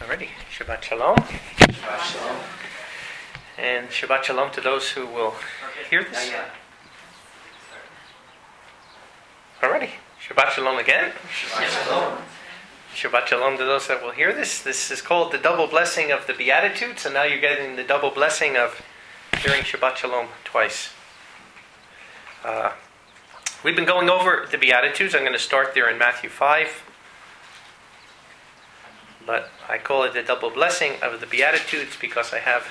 Alrighty, Shabbat Shalom. Shabbat Shalom. And Shabbat Shalom to those who will hear this. Alrighty, Shabbat Shalom again. Shabbat Shalom. Shabbat Shalom to those that will hear this. This is called the double blessing of the Beatitudes, and now you're getting the double blessing of hearing Shabbat Shalom twice. We've been going over the Beatitudes. I'm going to start there in Matthew 5. But I call it the double blessing of the Beatitudes because I have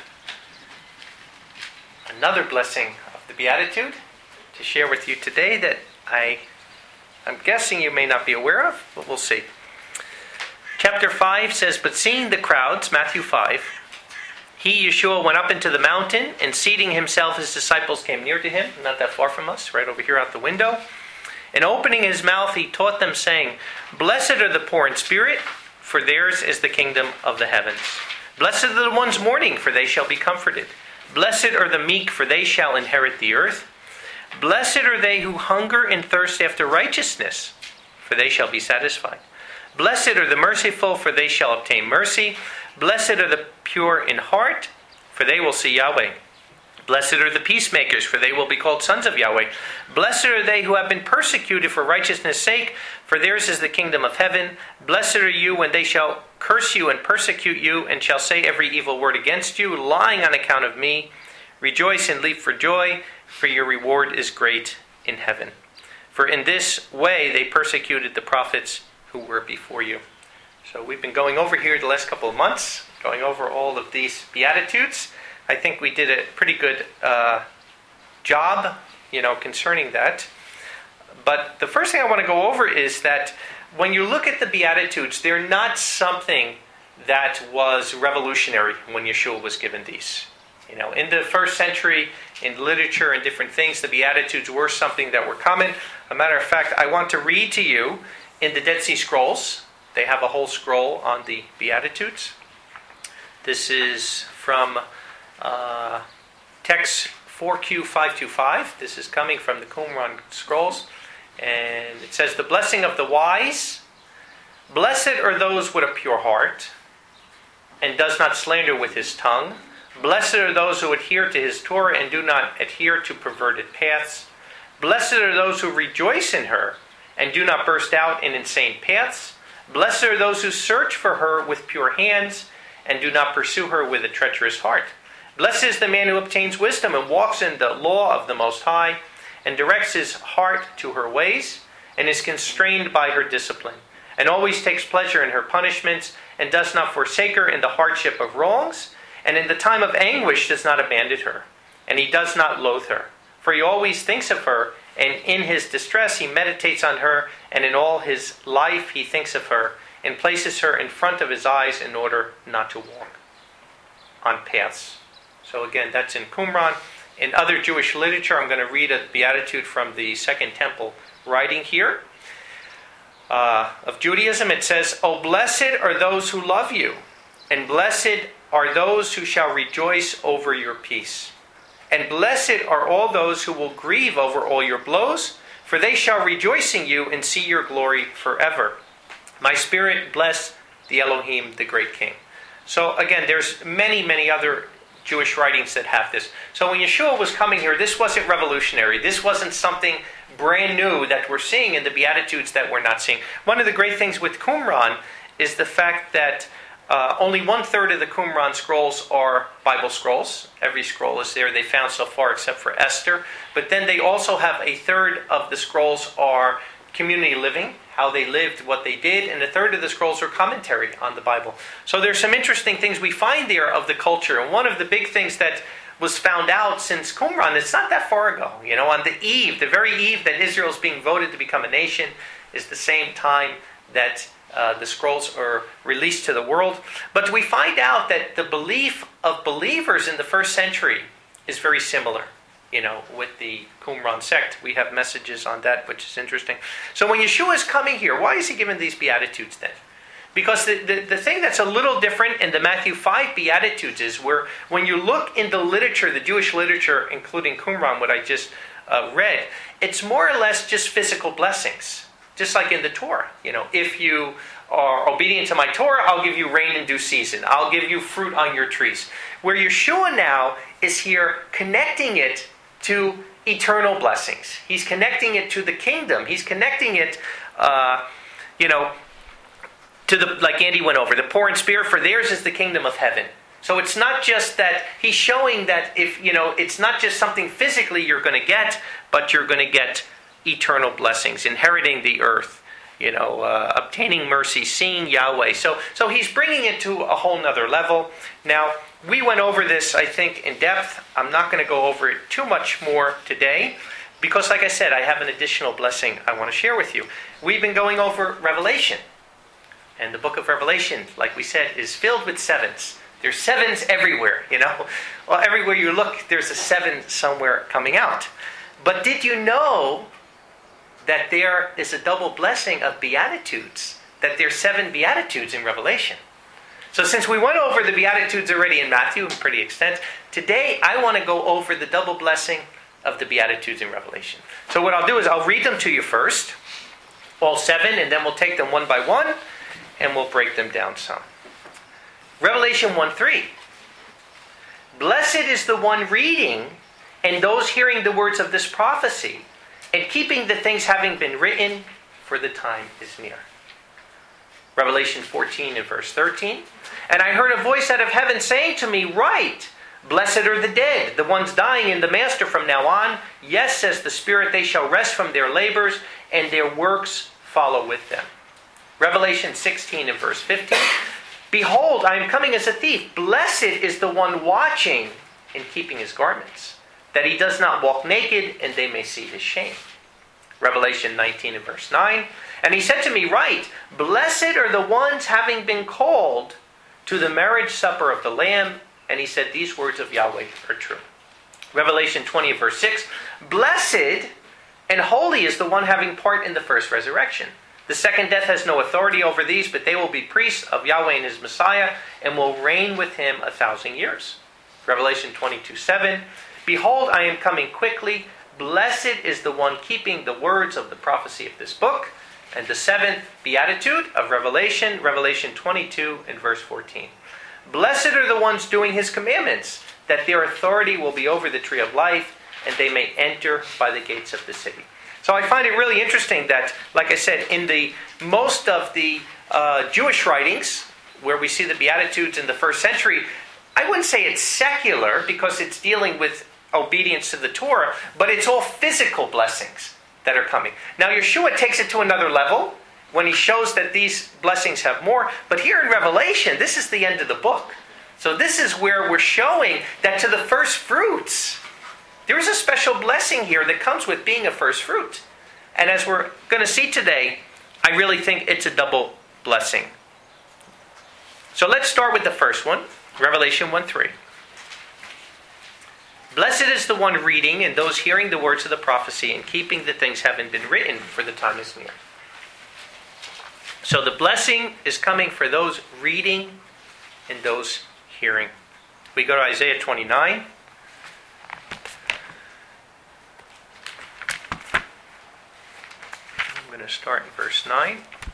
another blessing of the Beatitude to share with you today that I'm guessing you may not be aware of, but we'll see. Chapter 5 says, "But seeing the crowds," Matthew 5, "he, Yeshua, went up into the mountain, and seating himself, his disciples came near to him," not that far from us, right over here out the window. "And opening his mouth, he taught them, saying, Blessed are the poor in spirit, for theirs is the kingdom of the heavens. Blessed are the ones mourning, for they shall be comforted. Blessed are the meek, for they shall inherit the earth. Blessed are they who hunger and thirst after righteousness, for they shall be satisfied. Blessed are the merciful, for they shall obtain mercy. Blessed are the pure in heart, for they will see Yahweh. Blessed are the peacemakers, for they will be called sons of Yahweh. Blessed are they who have been persecuted for righteousness' sake, for theirs is the kingdom of heaven. Blessed are you when they shall curse you and persecute you, and shall say every evil word against you, lying on account of me. Rejoice and leap for joy, for your reward is great in heaven. For in this way they persecuted the prophets who were before you." So we've been going over here the last couple of months, going over all of these Beatitudes. I think we did a pretty good job, concerning that. But the first thing I want to go over is that when you look at the Beatitudes, they're not something that was revolutionary when Yeshua was given these. In the first century, in literature and different things, the Beatitudes were something that were common. As a matter of fact, I want to read to you in the Dead Sea Scrolls. They have a whole scroll on the Beatitudes. This is from text 4Q525. This is coming from the Qumran Scrolls. And it says, "The blessing of the wise. Blessed are those with a pure heart, and does not slander with his tongue. Blessed are those who adhere to his Torah and do not adhere to perverted paths. Blessed are those who rejoice in her and do not burst out in insane paths. Blessed are those who search for her with pure hands and do not pursue her with a treacherous heart. Blessed is the man who obtains wisdom and walks in the law of the Most High and directs his heart to her ways and is constrained by her discipline and always takes pleasure in her punishments and does not forsake her in the hardship of wrongs and in the time of anguish does not abandon her and he does not loathe her. For he always thinks of her and in his distress he meditates on her and in all his life he thinks of her and places her in front of his eyes in order not to walk on paths." So again, that's in Qumran. In other Jewish literature, I'm going to read a beatitude from the Second Temple writing here of Judaism. It says, "O blessed are those who love you, and blessed are those who shall rejoice over your peace. And blessed are all those who will grieve over all your blows, for they shall rejoice in you and see your glory forever. My spirit bless the Elohim, the great King." So again, there's many, many other Jewish writings that have this. So when Yeshua was coming here, this wasn't revolutionary. This wasn't something brand new that we're seeing in the Beatitudes that we're not seeing. One of the great things with Qumran is the fact that only 1/3 of the Qumran scrolls are Bible scrolls. Every scroll is there they found so far except for Esther. But then they also have 1/3 of the scrolls are community living, how they lived, what they did, and 1/3 of the scrolls are commentary on the Bible. So there's some interesting things we find there of the culture. And one of the big things that was found out since Qumran, it's not that far ago, on the very eve that Israel is being voted to become a nation, is the same time that the scrolls are released to the world. But we find out that the belief of believers in the first century is very similar. With the Qumran sect. We have messages on that, which is interesting. So when Yeshua is coming here, why is he given these Beatitudes then? Because the thing that's a little different in the Matthew 5 Beatitudes is when you look in the literature, the Jewish literature, including Qumran, what I just read, it's more or less just physical blessings. Just like in the Torah, if you are obedient to my Torah, I'll give you rain in due season. I'll give you fruit on your trees. Where Yeshua now is here connecting it to eternal blessings. He's connecting it to the kingdom. He's connecting it, to the, like Andy went over, the poor in spirit, for theirs is the kingdom of heaven. So it's not just that he's showing that it's not just something physically you're going to get, but you're going to get eternal blessings, inheriting the earth, obtaining mercy, seeing Yahweh. So he's bringing it to a whole nother level. Now, we went over this, I think, in depth. I'm not going to go over it too much more today, because like I said, I have an additional blessing I want to share with you. We've been going over Revelation. And the book of Revelation, like we said, is filled with sevens. There's sevens everywhere, Well, everywhere you look, there's a seven somewhere coming out. But did you know that there is a double blessing of Beatitudes? That there's 7 Beatitudes in Revelation. So since we went over the Beatitudes already in Matthew in pretty extent, today I want to go over the double blessing of the Beatitudes in Revelation. So what I'll do is I'll read them to you first, all 7, and then we'll take them one by one, and we'll break them down some. Revelation 1:3. Blessed is the one reading and those hearing the words of this prophecy, and keeping the things having been written, for the time is near. Revelation 14 and verse 13. And I heard a voice out of heaven saying to me, Write, blessed are the dead, the ones dying in the Master from now on. Yes, says the Spirit, they shall rest from their labors, and their works follow with them. Revelation 16 and verse 15. Behold, I am coming as a thief. Blessed is the one watching and keeping his garments, that he does not walk naked, and they may see his shame. Revelation 19 and verse 9. And he said to me, Write, blessed are the ones having been called to the marriage supper of the Lamb. And he said, these words of Yahweh are true. Revelation 20 and verse 6. Blessed and holy is the one having part in the first resurrection. The second death has no authority over these, but they will be priests of Yahweh and his Messiah, and will reign with him 1,000 years. Revelation 22:7. Behold, I am coming quickly. Blessed is the one keeping the words of the prophecy of this book. And the 7th beatitude of Revelation, Revelation 22 and verse 14. Blessed are the ones doing his commandments, that their authority will be over the tree of life, and they may enter by the gates of the city. So I find it really interesting that, like I said, in the most of the Jewish writings, where we see the Beatitudes in the first century, I wouldn't say it's secular because it's dealing with obedience to the Torah, but it's all physical blessings that are coming. Now Yeshua takes it to another level when he shows that these blessings have more, but here in Revelation, this is the end of the book. So this is where we're showing that to the first fruits, there is a special blessing here that comes with being a first fruit. And as we're going to see today, I really think it's a double blessing. So let's start with the first one, Revelation 1:3. Blessed is the one reading and those hearing the words of the prophecy and keeping the things having been written, for the time is near. So the blessing is coming for those reading and those hearing. We go to Isaiah 29. I'm going to start in verse 9.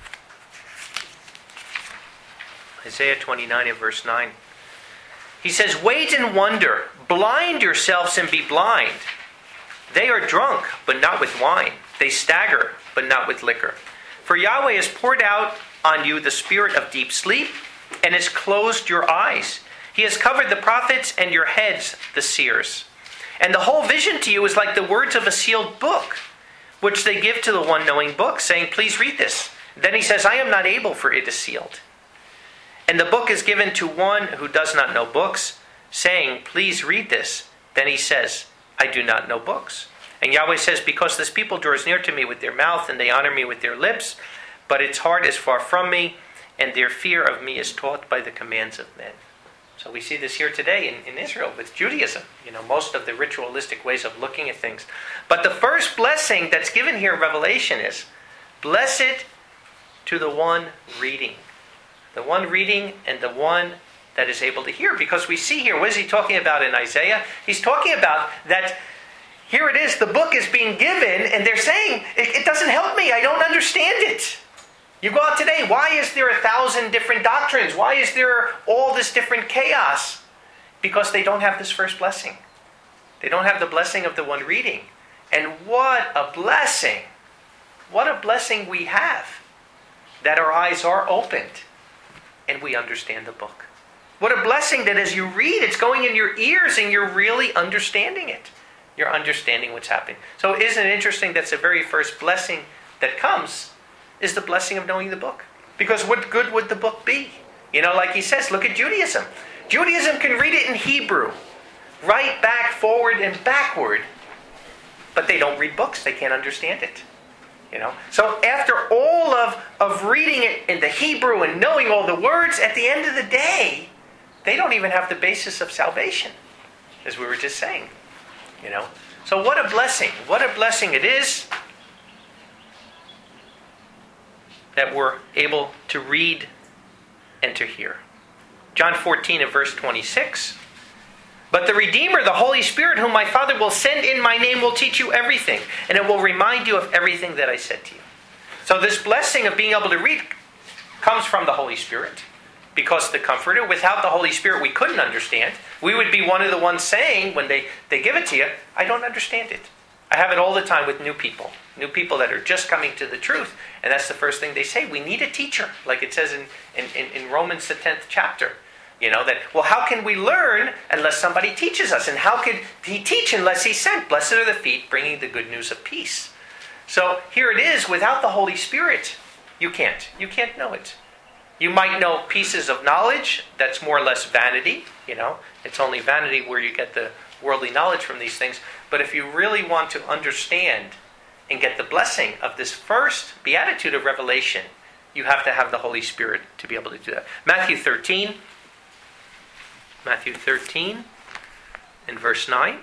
Isaiah 29 and verse 9. He says, Wait and wonder, blind yourselves and be blind. They are drunk, but not with wine. They stagger, but not with liquor. For Yahweh has poured out on you the spirit of deep sleep, and has closed your eyes. He has covered the prophets, and your heads the seers. And the whole vision to you is like the words of a sealed book, which they give to the one knowing book, saying, Please read this. Then he says, I am not able, for it is sealed. And the book is given to one who does not know books, saying, Please read this. Then he says, I do not know books. And Yahweh says, Because this people draws near to me with their mouth, and they honor me with their lips, but its heart is far from me, and their fear of me is taught by the commands of men. So we see this here today in Israel with Judaism. Most of the ritualistic ways of looking at things. But the first blessing that's given here in Revelation is, Blessed to the one reading. The one reading and the one that is able to hear. Because we see here, what is he talking about in Isaiah? He's talking about that here it is, the book is being given, and they're saying, it doesn't help me, I don't understand it. You go out today, why is there 1,000 different doctrines? Why is there all this different chaos? Because they don't have this first blessing. They don't have the blessing of the one reading. And what a blessing! What a blessing we have that our eyes are opened and we understand the book. What a blessing that as you read, it's going in your ears and you're really understanding it. You're understanding what's happening. So isn't it interesting that's the very first blessing that comes is the blessing of knowing the book? Because what good would the book be? Like he says, look at Judaism. Judaism can read it in Hebrew, right, back, forward, and backward, but they don't read books. They can't understand it. So after all of reading it in the Hebrew and knowing all the words, at the end of the day, they don't even have the basis of salvation, as we were just saying. So what a blessing. What a blessing it is that we're able to read and to hear. John 14 and verse 26. But the Redeemer, the Holy Spirit, whom my Father will send in my name, will teach you everything, and it will remind you of everything that I said to you. So this blessing of being able to read comes from the Holy Spirit, because the Comforter, without the Holy Spirit, we couldn't understand. We would be one of the ones saying, when they give it to you, I don't understand it. I have it all the time with new people that are just coming to the truth, and that's the first thing they say. We need a teacher, like it says in Romans, the 10th chapter. How can we learn unless somebody teaches us? And how could he teach unless he's sent? Blessed are the feet bringing the good news of peace. So here it is, without the Holy Spirit, you can't know it. You might know pieces of knowledge, that's more or less vanity. It's only vanity where you get the worldly knowledge from these things. But if you really want to understand and get the blessing of this first beatitude of Revelation, you have to have the Holy Spirit to be able to do that. Matthew 13 in verse 9.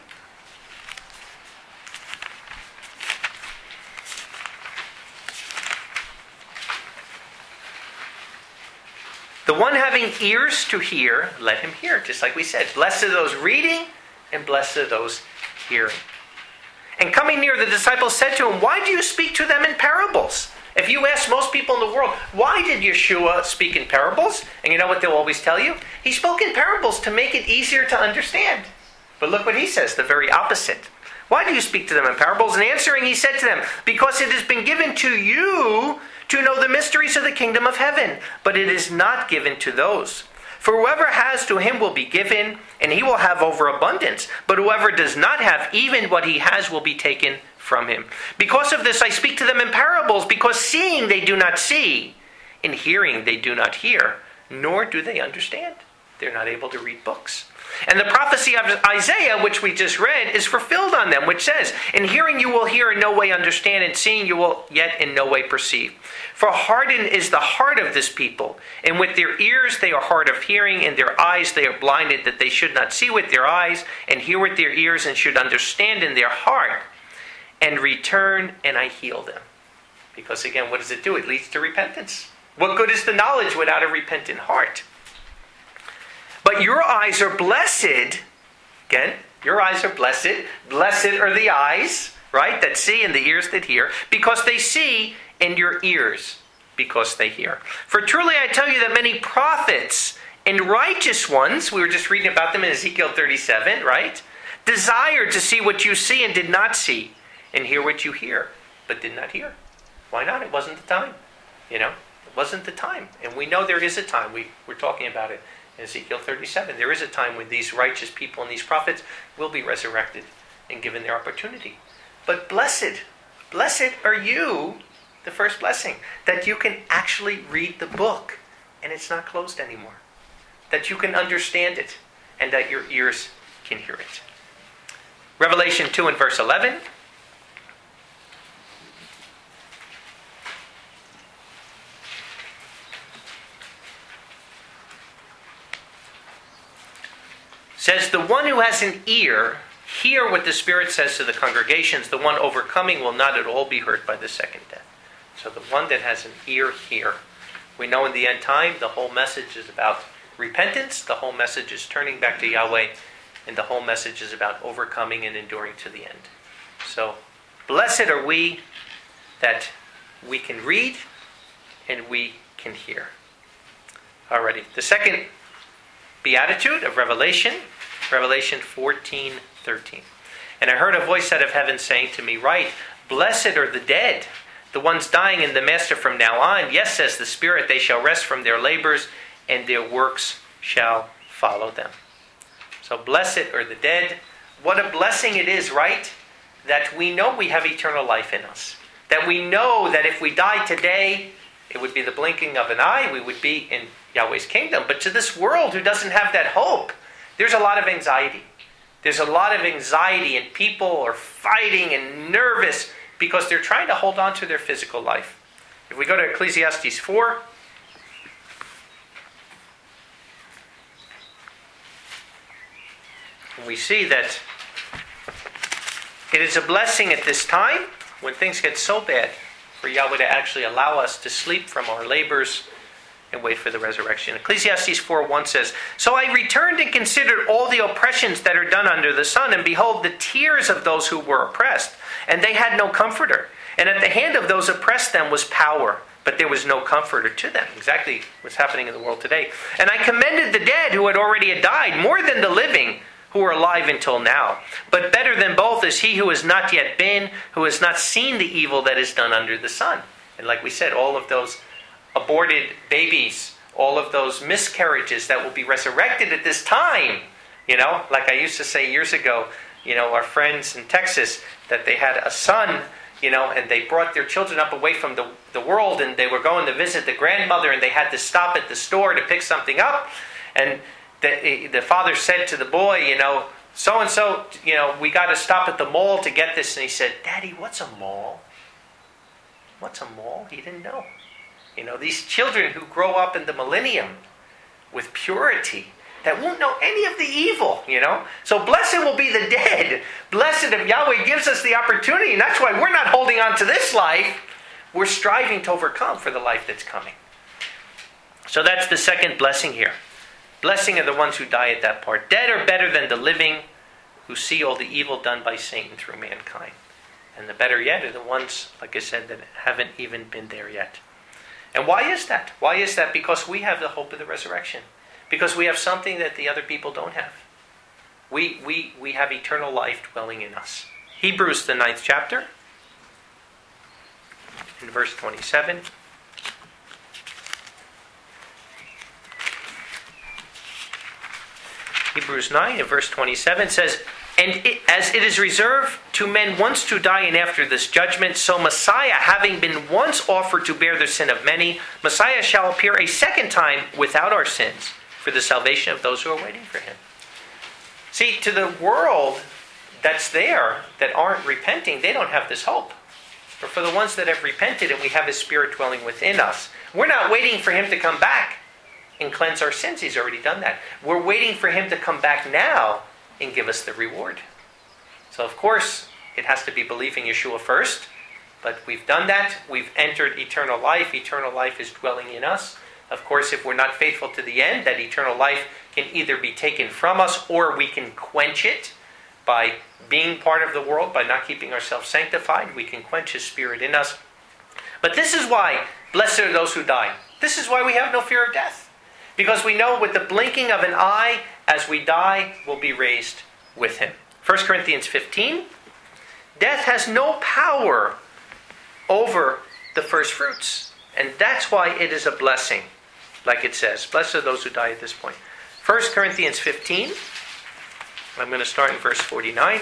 The one having ears to hear, let him hear. Just like we said, blessed are those reading and blessed are those hearing. And coming near, the disciples said to him, why do you speak to them in parables? If you ask most people in the world, why did Yeshua speak in parables? And you know what they'll always tell you? He spoke in parables to make it easier to understand. But look what he says, the very opposite. Why do you speak to them in parables? And answering, he said to them, because it has been given to you to know the mysteries of the kingdom of heaven, but it is not given to those. For whoever has, to him will be given, and he will have overabundance. But whoever does not have, even what he has will be taken from him. Because of this I speak to them in parables, because seeing they do not see, and hearing they do not hear, nor do they understand. They're not able to read books. And the prophecy of Isaiah, which we just read, is fulfilled on them, which says, in hearing you will hear in no way understand, and seeing you will yet in no way perceive. For hardened is the heart of this people, and with their ears they are hard of hearing, and their eyes they are blinded, that they should not see with their eyes, and hear with their ears, and should understand in their heart, and return, and I heal them. Because again, what does it do? It leads to repentance. What good is the knowledge without a repentant heart? But your eyes are blessed. Again, your eyes are blessed. Blessed are the eyes, right, that see, and the ears that hear, because they see, and your ears because they hear. For truly I tell you that many prophets and righteous ones, we were just reading about them in Ezekiel 37, right, desired to see what you see and did not see, and hear what you hear, but did not hear. Why not? It wasn't the time. It wasn't the time. And we know there is a time. We're talking about it in Ezekiel 37. There is a time when these righteous people and these prophets will be resurrected and given their opportunity. But blessed are you, the first blessing, that you can actually read the book and it's not closed anymore. That you can understand it and that your ears can hear it. Revelation 2 and verse 11. Says, the one who has an ear, hear what the Spirit says to the congregations. The one overcoming will not at all be hurt by the second death. So the one that has an ear, hear. We know in the end time, the whole message is about repentance. The whole message is turning back to Yahweh. And the whole message is about overcoming and enduring to the end. So, blessed are we that we can read and we can hear. Alrighty, the second beatitude of Revelation 14:13. And I heard a voice out of heaven saying to me, "Write, blessed are the dead, the ones dying in the Master from now on. Yes, says the Spirit, they shall rest from their labors, and their works shall follow them." So blessed are the dead. What a blessing it is, right? That we know we have eternal life in us. That we know that if we die today, it would be the blinking of an eye, we would be in Yahweh's kingdom. But to this world who doesn't have that hope, there's a lot of anxiety. There's a lot of anxiety, and people are fighting and nervous because they're trying to hold on to their physical life. If we go to Ecclesiastes 4, we see that it is a blessing at this time when things get so bad for Yahweh to actually allow us to sleep from our labors and wait for the resurrection. Ecclesiastes 4:1 says, "So I returned and considered all the oppressions that are done under the sun, and behold, the tears of those who were oppressed, and they had no comforter. And at the hand of those oppressed them was power, but there was no comforter to them." Exactly what's happening in the world today. "And I commended the dead who had already died, more than the living, who are alive until now. But better than both is he who has not yet been, who has not seen the evil that is done under the sun." And like we said, all of those aborted babies, all of those miscarriages that will be resurrected at this time. Like I used to say years ago, our friends in Texas, that they had a son, and they brought their children up away from the world, and they were going to visit the grandmother, and they had to stop at the store to pick something up. And the father said to the boy, so-and-so, we got to stop at the mall to get this. And he said, "Daddy, what's a mall?" What's a mall? He didn't know. These children who grow up in the millennium with purity, that won't know any of the evil, So blessed will be the dead. Blessed if Yahweh gives us the opportunity. And that's why we're not holding on to this life. We're striving to overcome for the life that's coming. So that's the second blessing here. Blessing are the ones who die at that part. Dead are better than the living, who see all the evil done by Satan through mankind. And the better yet are the ones, like I said, that haven't even been there yet. And why is that? Why is that? Because we have the hope of the resurrection. Because we have something that the other people don't have. We have eternal life dwelling in us. Hebrews, the 9th chapter, in verse 27. Hebrews 9 and verse 27 says, as it is reserved to men once to die and after this judgment, so Messiah, having been once offered to bear the sin of many, Messiah shall appear a second time without our sins for the salvation of those who are waiting for him. See, to the world that's there, that aren't repenting, they don't have this hope. But for the ones that have repented and we have his Spirit dwelling within us, we're not waiting for him to come back and cleanse our sins. He's already done that. We're waiting for him to come back now and give us the reward. So of course, it has to be believing Yeshua first. But we've done that. We've entered eternal life. Eternal life is dwelling in us. Of course, if we're not faithful to the end, that eternal life can either be taken from us or we can quench it by being part of the world, by not keeping ourselves sanctified. We can quench his Spirit in us. But this is why, blessed are those who die. This is why we have no fear of death. Because we know with the blinking of an eye, as we die, we'll be raised with him. 1 Corinthians 15, death has no power over the first fruits. And that's why it is a blessing, like it says. Blessed are those who die at this point. 1 Corinthians 15, I'm going to start in verse 49.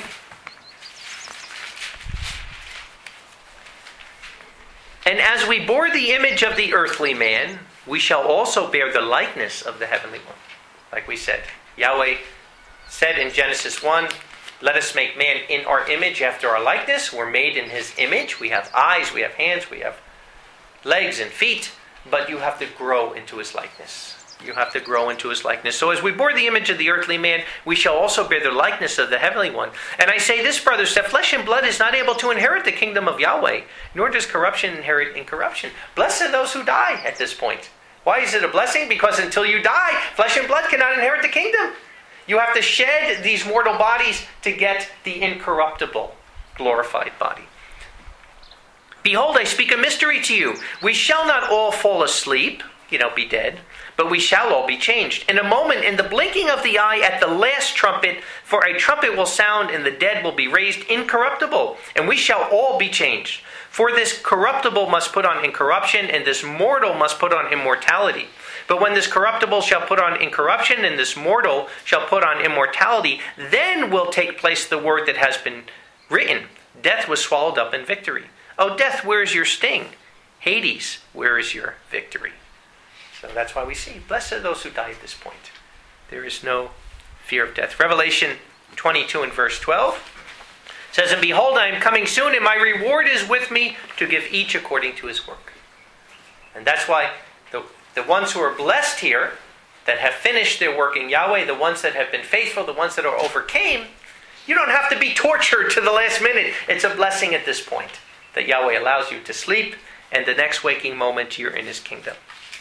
And as we bore the image of the earthly man, we shall also bear the likeness of the heavenly one. Like we said, Yahweh said in Genesis 1, let us make man in our image after our likeness. We're made in his image. We have eyes, we have hands, we have legs and feet. But you have to grow into his likeness. You have to grow into his likeness. So as we bore the image of the earthly man, we shall also bear the likeness of the heavenly one. And I say this, brothers, that flesh and blood is not able to inherit the kingdom of Yahweh, nor does corruption inherit incorruption. Blessed are those who die at this point. Why is it a blessing? Because until you die, flesh and blood cannot inherit the kingdom. You have to shed these mortal bodies to get the incorruptible, glorified body. Behold, I speak a mystery to you. We shall not all fall asleep, be dead, but we shall all be changed. In a moment, in the blinking of the eye, at the last trumpet, for a trumpet will sound, and the dead will be raised incorruptible, and we shall all be changed. For this corruptible must put on incorruption, and this mortal must put on immortality. But when this corruptible shall put on incorruption, and this mortal shall put on immortality, then will take place the word that has been written. Death was swallowed up in victory. O death, where is your sting? Hades, where is your victory? So that's why we see, blessed are those who die at this point. There is no fear of death. Revelation 22 and verse 12 says, and behold, I am coming soon, and my reward is with me to give each according to his work. And that's why the ones who are blessed here, that have finished their work in Yahweh, the ones that have been faithful, the ones that are overcame, you don't have to be tortured to the last minute. It's a blessing at this point that Yahweh allows you to sleep, and the next waking moment you're in his kingdom.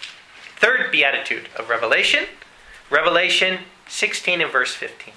Third beatitude of Revelation, Revelation 16 and verse 15.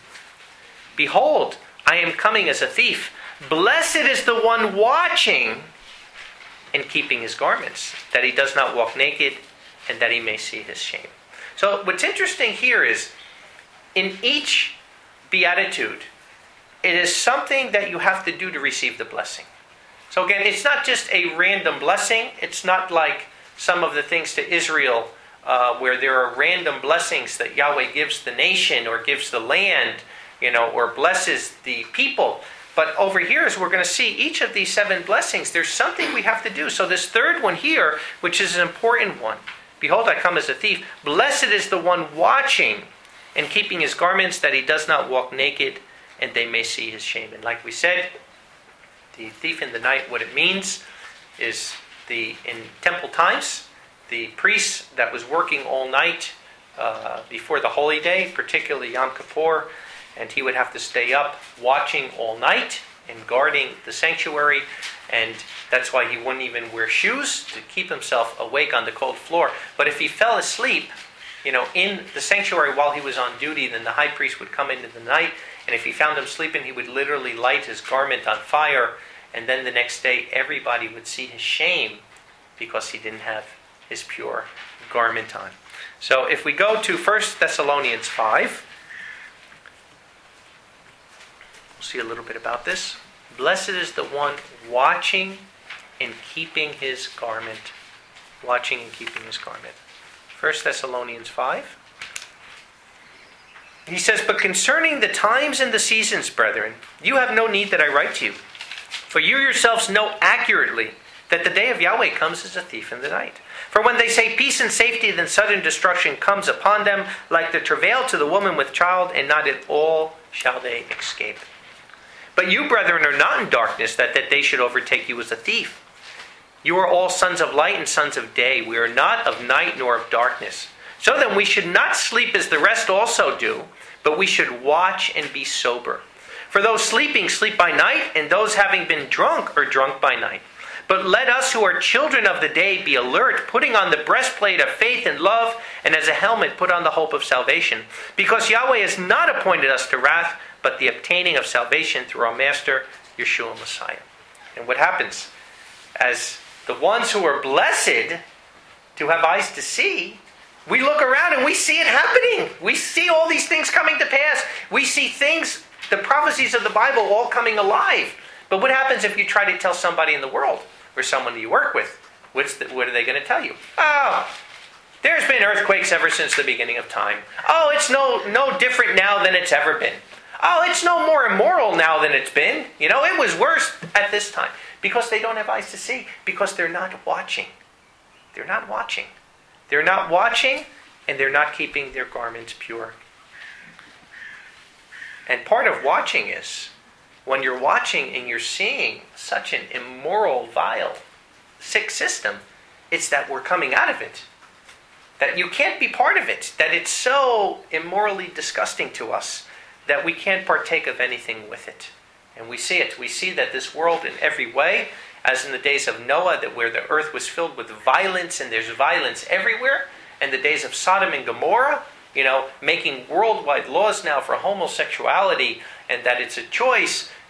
Behold, I am coming as a thief. Blessed is the one watching and keeping his garments, that he does not walk naked, and that he may see his shame. So what's interesting here is, in each beatitude, it is something that you have to do to receive the blessing. So again, it's not just a random blessing. It's not like some of the things to Israel where there are random blessings that Yahweh gives the nation or gives the land, or blesses the people. But over here, as we're going to see, each of these 7 blessings, there's something we have to do. So this third one here, which is an important one. Behold, I come as a thief. Blessed is the one watching and keeping his garments, that he does not walk naked, and they may see his shame. And like we said, the thief in the night, what it means is in temple times, the priest that was working all night before the holy day, particularly Yom Kippur, and he would have to stay up watching all night and guarding the sanctuary, and that's why he wouldn't even wear shoes to keep himself awake on the cold floor. But if he fell asleep, in the sanctuary while he was on duty, then the high priest would come in the night, and if he found him sleeping, he would literally light his garment on fire, and then the next day everybody would see his shame because he didn't have his pure garment on. So if we go to 1 Thessalonians 5, we'll see a little bit about this. Blessed is the one watching and keeping his garment. Watching and keeping his garment. 1 Thessalonians 5. He says, but concerning the times and the seasons, brethren, you have no need that I write to you. For you yourselves know accurately that the day of Yahweh comes as a thief in the night. For when they say peace and safety, then sudden destruction comes upon them, like the travail to the woman with child, and not at all shall they escape. But you, brethren, are not in darkness, that day should overtake you as a thief. You are all sons of light and sons of day. We are not of night nor of darkness. So then we should not sleep as the rest also do, but we should watch and be sober. For those sleeping sleep by night, and those having been drunk are drunk by night. But let us who are children of the day be alert, putting on the breastplate of faith and love, and as a helmet put on the hope of salvation. Because Yahweh has not appointed us to wrath, but the obtaining of salvation through our Master, Yeshua Messiah. And what happens? As the ones who are blessed to have eyes to see, we look around and we see it happening. We see all these things coming to pass. We see things, the prophecies of the Bible, all coming alive. But what happens if you try to tell somebody in the world, or someone you work with, what are they going to tell you? Oh, there's been earthquakes ever since the beginning of time. Oh, it's no different now than it's ever been. Oh, it's no more immoral now than it's been. It was worse at this time. Because they don't have eyes to see. Because they're not watching. They're not watching. They're not watching, and they're not keeping their garments pure. And part of watching is, when you're watching and you're seeing such an immoral, vile, sick system, it's that we're coming out of it. That you can't be part of it. That it's so immorally disgusting to us that we can't partake of anything with it. And we see it. We see that this world in every way, as in the days of Noah, that where the earth was filled with violence, and there's violence everywhere, and the days of Sodom and Gomorrah, making worldwide laws now for homosexuality, and that it's a choice,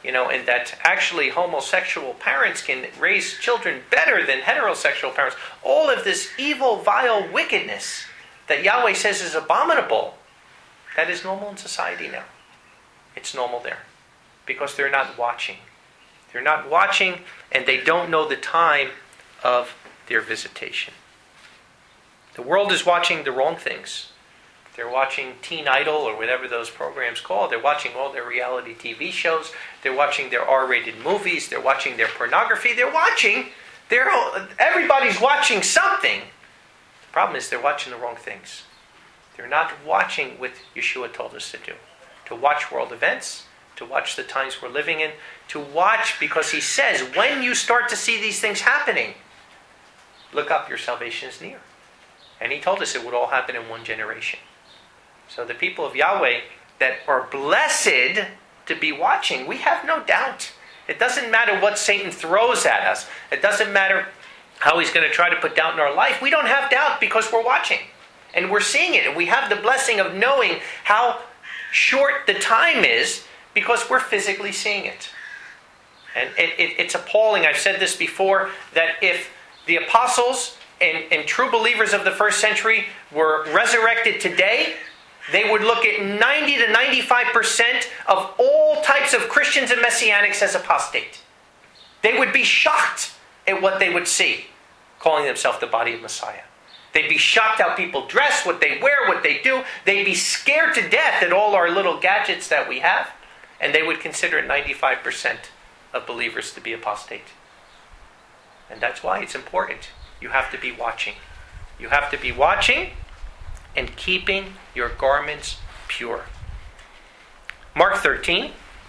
And that actually homosexual parents can raise children better than heterosexual parents. All of this evil, vile wickedness that Yahweh says is abominable, that is normal in society now. It's normal there. Because they're not watching. They're not watching, and they don't know the time of their visitation. The world is watching the wrong things. They're watching Teen Idol or whatever those programs call. They're watching all their reality TV shows. They're watching their R-rated movies. They're watching their pornography. Everybody's watching something. The problem is they're watching the wrong things. They're not watching what Yeshua told us to do. To watch world events, to watch the times we're living in, to watch because he says, when you start to see these things happening, look up, your salvation is near. And he told us it would all happen in one generation. So the people of Yahweh that are blessed to be watching, we have no doubt. It doesn't matter what Satan throws at us. It doesn't matter how he's going to try to put doubt in our life. We don't have doubt because we're watching. And we're seeing it. And we have the blessing of knowing how short the time is because we're physically seeing it. And it's appalling. I've said this before, that if the apostles and true believers of the first century were resurrected today, they would look at 90 to 95% of all types of Christians and Messianics as apostate. They would be shocked at what they would see, calling themselves the body of Messiah. They'd be shocked how people dress, what they wear, what they do. They'd be scared to death at all our little gadgets that we have. And they would consider 95% of believers to be apostate. And that's why it's important. You have to be watching. You have to be watching and keeping your garments pure. Mark 13.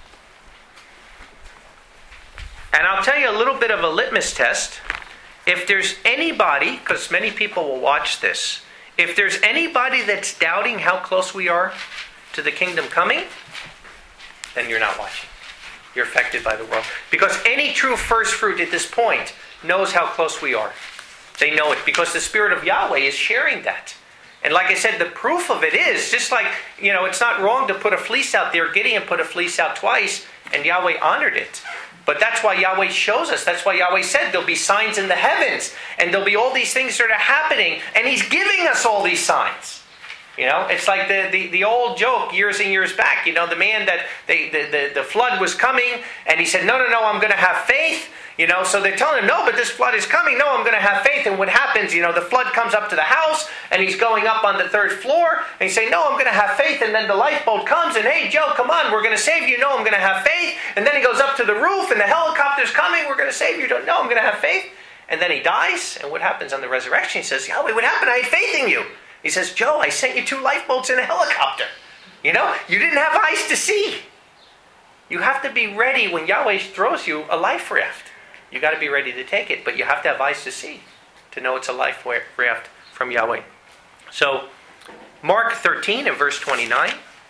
And I'll tell you a little bit of a litmus test. If there's anybody, because many people will watch this, if there's anybody that's doubting how close we are to the kingdom coming, then you're not watching. You're affected by the world. Because any true first fruit at this point knows how close we are. They know it because the Spirit of Yahweh is sharing that. And like I said, the proof of it is, just like, it's not wrong to put a fleece out there. Gideon put a fleece out twice, and Yahweh honored it. But that's why Yahweh shows us. That's why Yahweh said there'll be signs in the heavens. And there'll be all these things that are happening. And He's giving us all these signs. It's like the old joke years and years back. The man that the flood was coming. And he said, no, I'm going to have faith. So they're telling him, no, but this flood is coming. No, I'm going to have faith. And what happens, the flood comes up to the house. And he's going up on the 3rd floor. And he's saying, no, I'm going to have faith. And then the lifeboat comes. And, hey, Joe, come on. We're going to save you. No, I'm going to have faith. And then he goes up to the roof. And the helicopter's coming. We're going to save you. No, I'm going to have faith. And then he dies. And what happens on the resurrection? He says, Yahweh, what happened? I had faith in you. He says, Joe, I sent you 2 lifeboats and a helicopter. You didn't have eyes to see. You have to be ready when Yahweh throws you a life raft. You got to be ready to take it, but you have to have eyes to see, to know it's a life raft from Yahweh. So, Mark 13 and verse 29.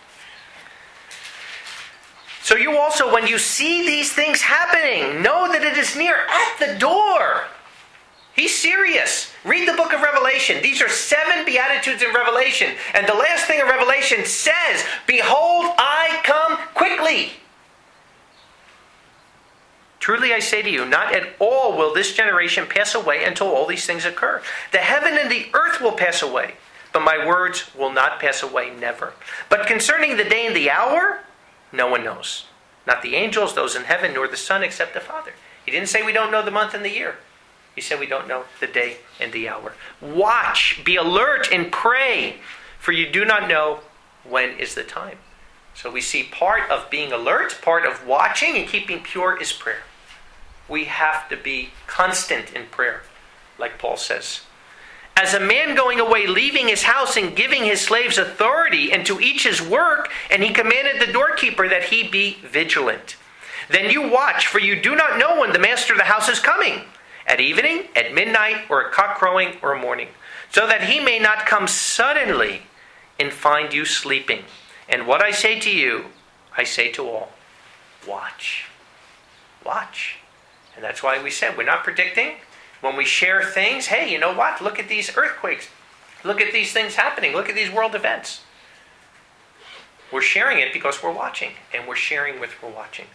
So you also, when you see these things happening, know that it is near at the door. He's serious. Read the book of Revelation. These are 7 Beatitudes in Revelation. And the last thing in Revelation says, behold, I come quickly. Truly I say to you, not at all will this generation pass away until all these things occur. The heaven and the earth will pass away, but my words will not pass away, never. But concerning the day and the hour, no one knows. Not the angels, those in heaven, nor the Son, except the Father. He didn't say we don't know the month and the year. He said we don't know the day and the hour. Watch, be alert, and pray, for you do not know when is the time. So we see part of being alert, part of watching and keeping pure is prayer. We have to be constant in prayer, like Paul says. As a man going away, leaving his house and giving his slaves authority, and to each his work, and he commanded the doorkeeper that he be vigilant. Then you watch, for you do not know when the master of the house is coming, at evening, at midnight, or at cock crowing, or morning, so that he may not come suddenly and find you sleeping. And what I say to you, I say to all, watch. Watch. And that's why we said we're not predicting. When we share things, hey, you know what? Look at these earthquakes. Look at these things happening. Look at these world events. We're sharing it because we're watching. And we're sharing with we're watching.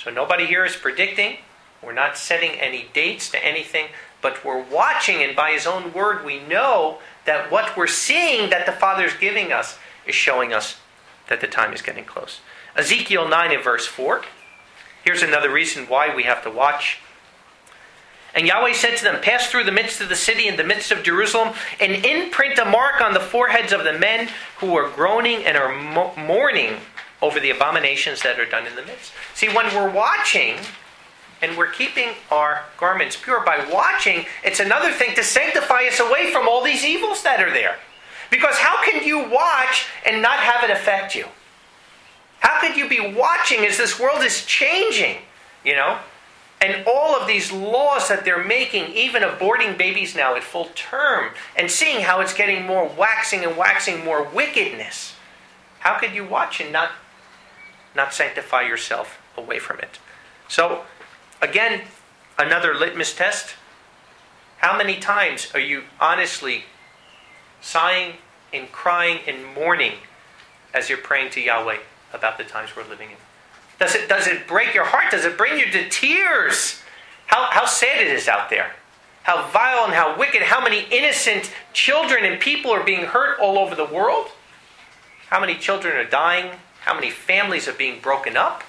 So nobody here is predicting. We're not setting any dates to anything, but we're watching, and by His own word we know that what we're seeing that the Father's giving us is showing us that the time is getting close. Ezekiel 9 and verse 4. Here's another reason why we have to watch. And Yahweh said to them, pass through the midst of the city, in the midst of Jerusalem, and imprint a mark on the foreheads of the men who are groaning and are mourning over the abominations that are done in the midst. See, when we're watching, and we're keeping our garments pure by watching, it's another thing to sanctify us away from all these evils that are there. Because how can you watch and not have it affect you? How could you be watching as this world is changing, And all of these laws that they're making, even aborting babies now at full term, and seeing how it's getting more waxing and waxing more wickedness. How could you watch and not sanctify yourself away from it? So, again, another litmus test. How many times are you honestly sighing and crying and mourning as you're praying to Yahweh about the times we're living in? Does it break your heart? Does it bring you to tears? How sad it is out there. How vile and how wicked. How many innocent children and people are being hurt all over the world. How many children are dying. How many families are being broken up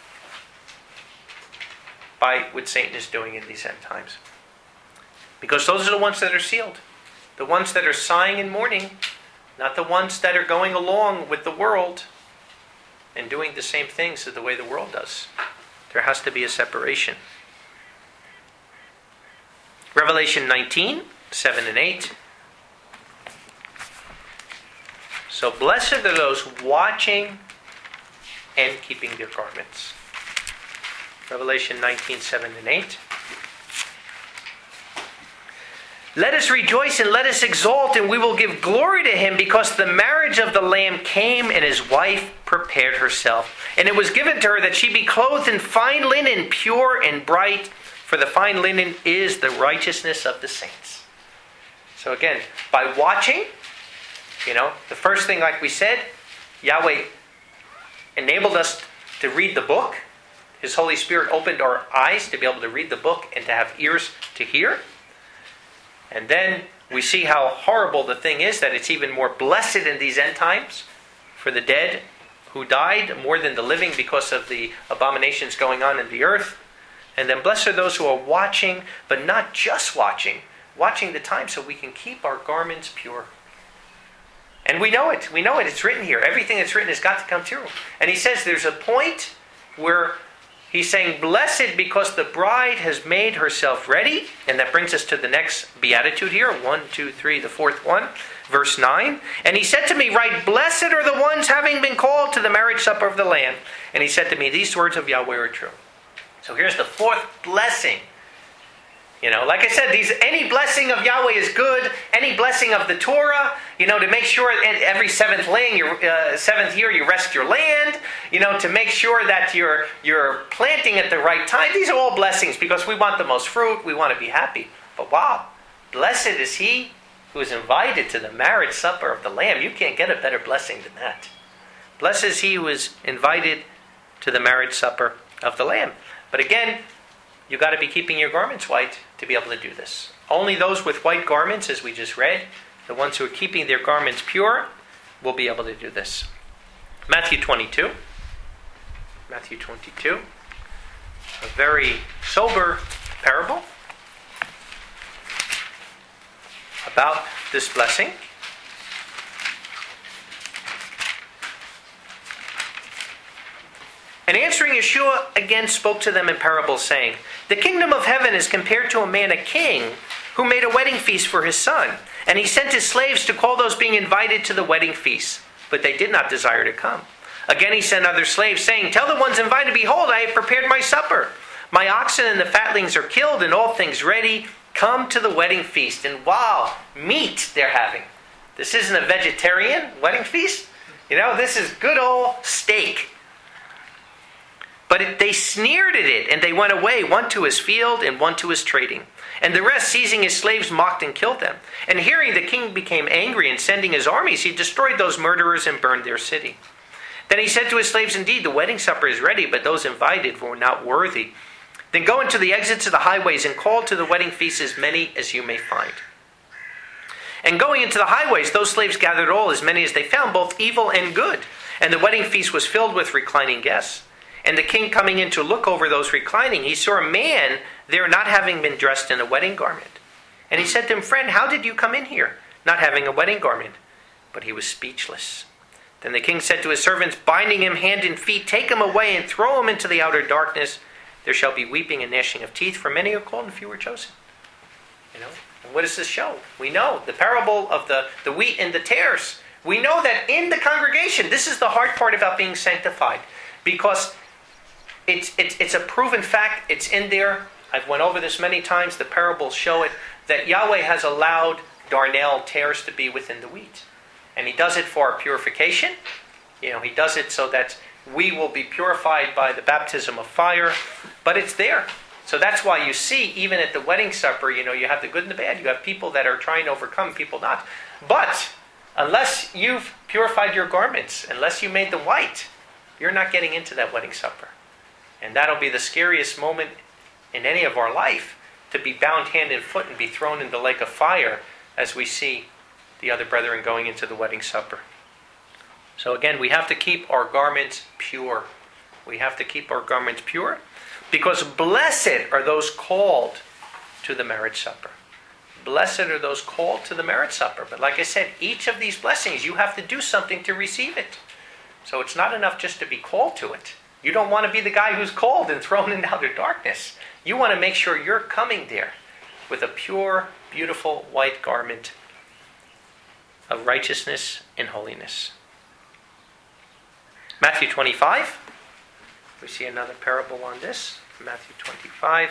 by what Satan is doing in these end times. Because those are the ones that are sealed. The ones that are sighing and mourning. Not the ones that are going along with the world and doing the same things as the way the world does. There has to be a separation. Revelation 19, 7 and 8. So blessed are those watching and keeping their garments. Revelation 19, 7 and 8. Let us rejoice and let us exult, and we will give glory to Him, because the marriage of the Lamb came, and His wife prepared herself. And it was given to her that she be clothed in fine linen, pure and bright, for the fine linen is the righteousness of the saints. So again, by watching, the first thing, like we said, Yahweh enabled us to read the book. His Holy Spirit opened our eyes to be able to read the book and to have ears to hear. And then we see how horrible the thing is, that it's even more blessed in these end times for the dead who died more than the living because of the abominations going on in the earth. And then blessed are those who are watching, but not just watching the time so we can keep our garments pure. And we know it. It's written here. Everything that's written has got to come true. And he says there's a point where he's saying, blessed because the bride has made herself ready. And that brings us to the next beatitude here. 1, 2, 3, the fourth one. Verse 9. And he said to me, write, blessed are the ones having been called to the marriage supper of the Lamb. And he said to me, these words of Yahweh are true. So here's the fourth blessing. Like I said, any blessing of Yahweh is good. Any blessing of the Torah, to make sure every seventh year you rest your land, to make sure that you're planting at the right time. These are all blessings because we want the most fruit. We want to be happy. But wow, blessed is he who is invited to the marriage supper of the Lamb. You can't get a better blessing than that. Blessed is he who is invited to the marriage supper of the Lamb. But again, you've got to be keeping your garments white to be able to do this. Only those with white garments, as we just read, the ones who are keeping their garments pure, will be able to do this. Matthew 22. Matthew 22. A very sober parable about this blessing. And answering, Yeshua again spoke to them in parables, saying, the kingdom of heaven is compared to a king, who made a wedding feast for his son. And he sent his slaves to call those being invited to the wedding feast, but they did not desire to come. Again he sent other slaves, saying, tell the ones invited, behold, I have prepared my supper. My oxen and the fatlings are killed, and all things ready. Come to the wedding feast. And wow, meat they're having. This isn't a vegetarian wedding feast. This is good old steak. But they sneered at it, and they went away, one to his field and one to his trading. And the rest, seizing his slaves, mocked and killed them. And hearing, the king became angry, and sending his armies, he destroyed those murderers and burned their city. Then he said to his slaves, indeed, the wedding supper is ready, but those invited were not worthy. Then go into the exits of the highways and call to the wedding feast as many as you may find. And going into the highways, those slaves gathered all, as many as they found, both evil and good. And the wedding feast was filled with reclining guests. And the king coming in to look over those reclining, he saw a man there not having been dressed in a wedding garment. And he said to him, friend, how did you come in here, not having a wedding garment? But he was speechless. Then the king said to his servants, binding him hand and feet, take him away and throw him into the outer darkness. There shall be weeping and gnashing of teeth, for many are called and few are chosen. And what does this show? We know the parable of the wheat and the tares. We know that in the congregation, this is the hard part about being sanctified, because it's a proven fact. It's in there. I've went over this many times. The parables show it, that Yahweh has allowed darnel, tares, to be within the wheat. And he does it for our purification. He does it so that we will be purified by the baptism of fire. But it's there. So that's why you see, even at the wedding supper, you have the good and the bad. You have people that are trying to overcome, people not. But unless you've purified your garments, unless you made them white, you're not getting into that wedding supper. And that'll be the scariest moment in any of our life, to be bound hand and foot and be thrown in the lake of fire, as we see the other brethren going into the wedding supper. So again, we have to keep our garments pure. We have to keep our garments pure, because blessed are those called to the marriage supper. Blessed are those called to the marriage supper. But like I said, each of these blessings, you have to do something to receive it. So it's not enough just to be called to it. You don't want to be the guy who's called and thrown into outer darkness. You want to make sure you're coming there with a pure, beautiful white garment of righteousness and holiness. Matthew 25. We see another parable on this. Matthew 25.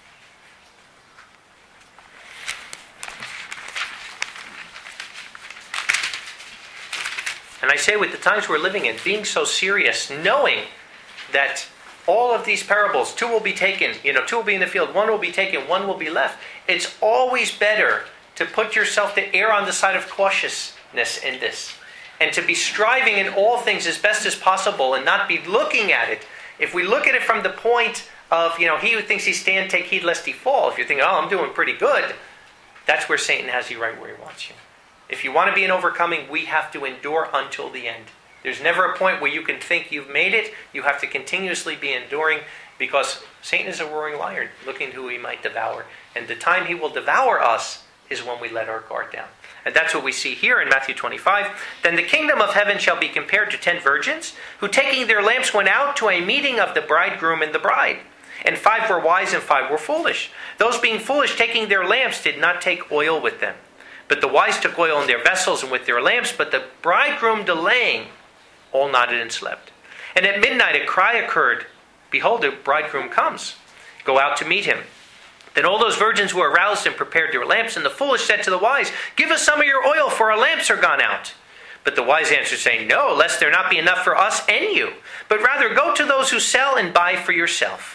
And I say, with the times we're living in, being so serious, knowing that all of these parables, 2 will be taken, 2 will be in the field, 1 will be taken, 1 will be left. It's always better to put yourself to err on the side of cautiousness in this, and to be striving in all things as best as possible, and not be looking at it. If we look at it from the point of, he who thinks he stand, take heed lest he fall. If you're thinking, I'm doing pretty good, that's where Satan has you right where he wants you. If you want to be an overcoming, we have to endure until the end. There's never a point where you can think you've made it. You have to continuously be enduring, because Satan is a roaring lion, looking who he might devour. And the time he will devour us is when we let our guard down. And that's what we see here in Matthew 25. Then the kingdom of heaven shall be compared to 10 virgins, who taking their lamps went out to a meeting of the bridegroom and the bride. And 5 were wise and 5 were foolish. Those being foolish, taking their lamps, did not take oil with them. But the wise took oil in their vessels and with their lamps. But the bridegroom delaying, all nodded and slept. And at midnight a cry occurred, behold, the bridegroom comes. Go out to meet him. Then all those virgins were aroused and prepared their lamps. And the foolish said to the wise, give us some of your oil, for our lamps are gone out. But the wise answered, saying, no, lest there not be enough for us and you. But rather go to those who sell and buy for yourself.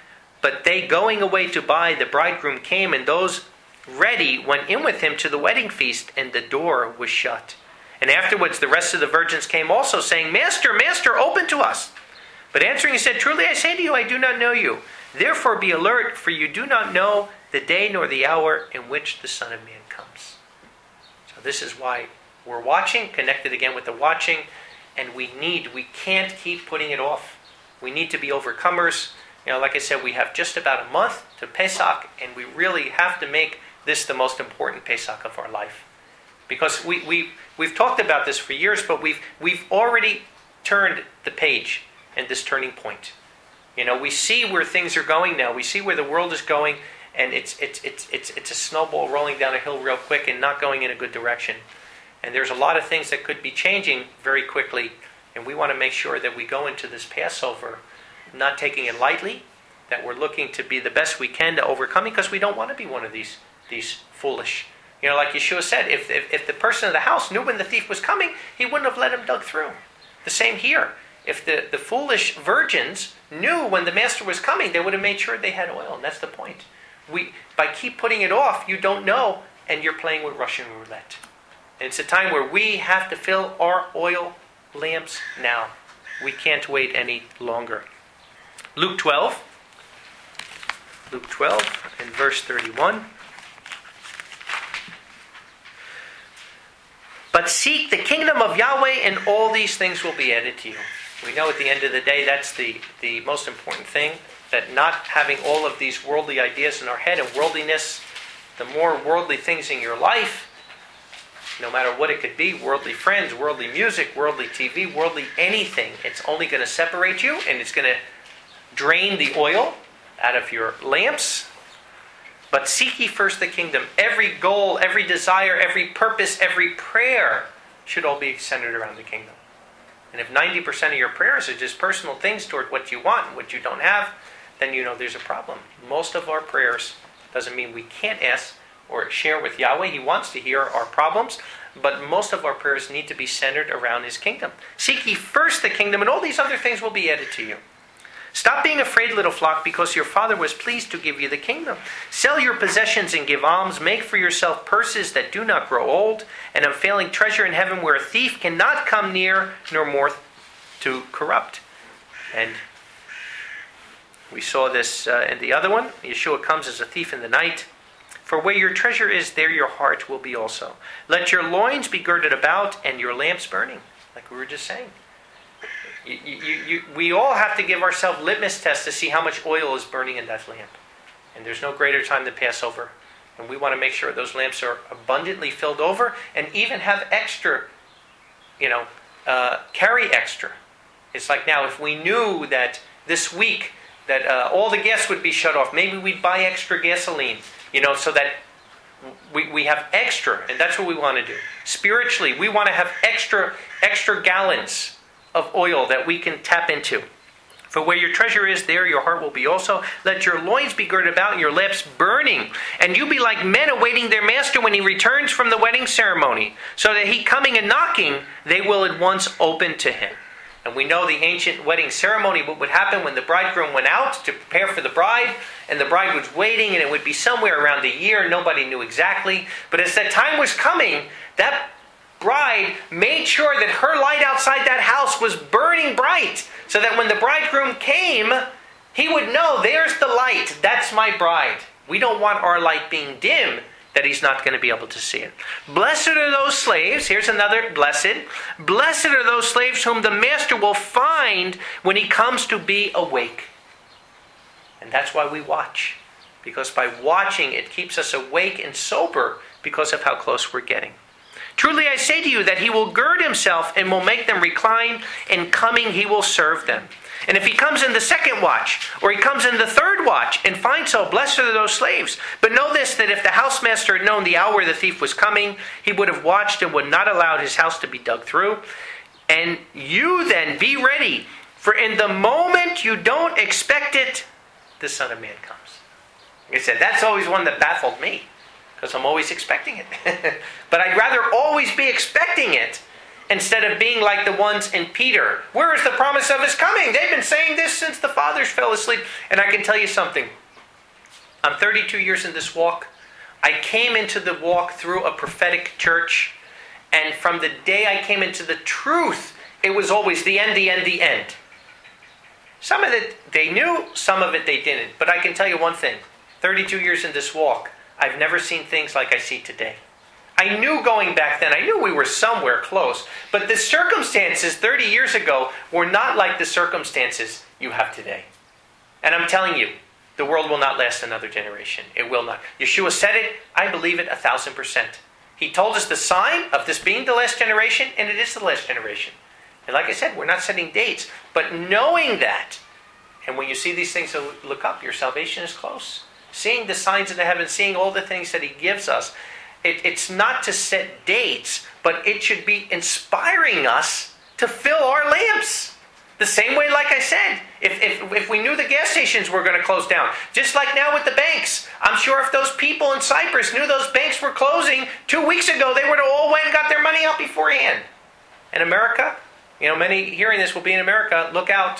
But they going away to buy, the bridegroom came, and those ready went in with him to the wedding feast, and the door was shut. And afterwards the rest of the virgins came also, saying, Master, Master, open to us. But answering he said, truly I say to you, I do not know you. Therefore be alert, for you do not know the day nor the hour in which the Son of Man comes. So this is why we're watching, connected again with the watching, and we can't keep putting it off. We need to be overcomers. Like I said, we have just about a month to Pesach, and we really have to make this the most important Pesach of our life. Because we've talked about this for years, but we've already turned the page in this turning point. We see where things are going now. We see where the world is going, and it's a snowball rolling down a hill real quick and not going in a good direction. And there's a lot of things that could be changing very quickly, and we want to make sure that we go into this Passover not taking it lightly, that we're looking to be the best we can to overcome, because we don't want to be one of these foolish. Like Yeshua said, if the person of the house knew when the thief was coming, he wouldn't have let him dug through. The same here. If the foolish virgins knew when the master was coming, they would have made sure they had oil, and that's the point. By keep putting it off, you don't know, and you're playing with Russian roulette. And it's a time where we have to fill our oil lamps now. We can't wait any longer. Luke 12 and verse 31. But seek the kingdom of Yahweh, and all these things will be added to you. We know at the end of the day that's the most important thing, that not having all of these worldly ideas in our head and worldliness, the more worldly things in your life, no matter what it could be, worldly friends, worldly music, worldly TV, worldly anything, it's only going to separate you, and it's going to drain the oil out of your lamps. But seek ye first the kingdom. Every goal, every desire, every purpose, every prayer should all be centered around the kingdom. And if 90% of your prayers are just personal things toward what you want and what you don't have, then you know there's a problem. Most of our prayers, doesn't mean we can't ask or share with Yahweh. He wants to hear our problems, but most of our prayers need to be centered around His kingdom. Seek ye first the kingdom, and all these other things will be added to you. Stop being afraid, little flock, because your Father was pleased to give you the kingdom. Sell your possessions and give alms. Make for yourself purses that do not grow old, and unfailing treasure in heaven, where a thief cannot come near, nor moth to corrupt. And we saw this in the other one. Yeshua comes as a thief in the night. For where your treasure is, there your heart will be also. Let your loins be girded about, and your lamps burning, like we were just saying. We all have to give ourselves litmus tests to see how much oil is burning in that lamp. And there's no greater time than Passover. And we want to make sure those lamps are abundantly filled over and even have extra, carry extra. It's like now, if we knew that this week that all the gas would be shut off, maybe we'd buy extra gasoline, so that we have extra. And that's what we want to do. Spiritually, we want to have extra gallons of oil that we can tap into. For where your treasure is, there your heart will be also. Let your loins be girded about and your lamps burning. And you be like men awaiting their master when he returns from the wedding ceremony, so that he coming and knocking, they will at once open to him. And we know the ancient wedding ceremony, what would happen when the bridegroom went out to prepare for the bride, and the bride was waiting, and it would be somewhere around a year. Nobody knew exactly. But as that time was coming, that bride made sure that her light outside that house was burning bright, so that when the bridegroom came, he would know, there's the light, that's my bride. We don't want our light being dim, that he's not going to be able to see it. Blessed are those slaves, here's another blessed. Blessed are those slaves whom the master will find when he comes to be awake. And that's why we watch. Because by watching, it keeps us awake and sober because of how close we're getting. Truly I say to you that he will gird himself and will make them recline, and coming he will serve them. And if he comes in the second watch, or he comes in the third watch, and finds so, blessed are those slaves. But know this, that if the housemaster had known the hour the thief was coming, he would have watched and would not allow his house to be dug through. And you then be ready, for in the moment you don't expect it, the Son of Man comes. Like I said, that's always one that baffled me, because I'm always expecting it. But I'd rather always be expecting it instead of being like the ones in Peter. Where is the promise of his coming? They've been saying this since the fathers fell asleep. And I can tell you something. I'm 32 years in this walk. I came into the walk through a prophetic church. And from the day I came into the truth, it was always the end, the end, the end. Some of it they knew, some of it they didn't. But I can tell you one thing. 32 years in this walk, I've never seen things like I see today. I knew going back then, I knew we were somewhere close, but the circumstances 30 years ago were not like the circumstances you have today. And I'm telling you, the world will not last another generation. It will not. Yeshua said it, I believe it 1,000%. He told us the sign of this being the last generation, and it is the last generation. And like I said, we're not setting dates, but knowing that, and when you see these things, look up, your salvation is close. Seeing the signs in the heavens, seeing all the things that he gives us, it's not to set dates, but it should be inspiring us to fill our lamps. The same way, like I said, if we knew the gas stations were going to close down, just like now with the banks. I'm sure if those people in Cyprus knew those banks were closing 2 weeks ago, they would have all went and got their money out beforehand. In America, many hearing this will be in America, look out.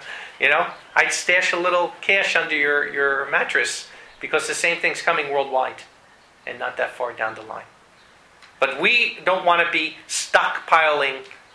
I'd stash a little cash under your mattress, because the same thing's coming worldwide and not that far down the line. But we don't want to be stockpiling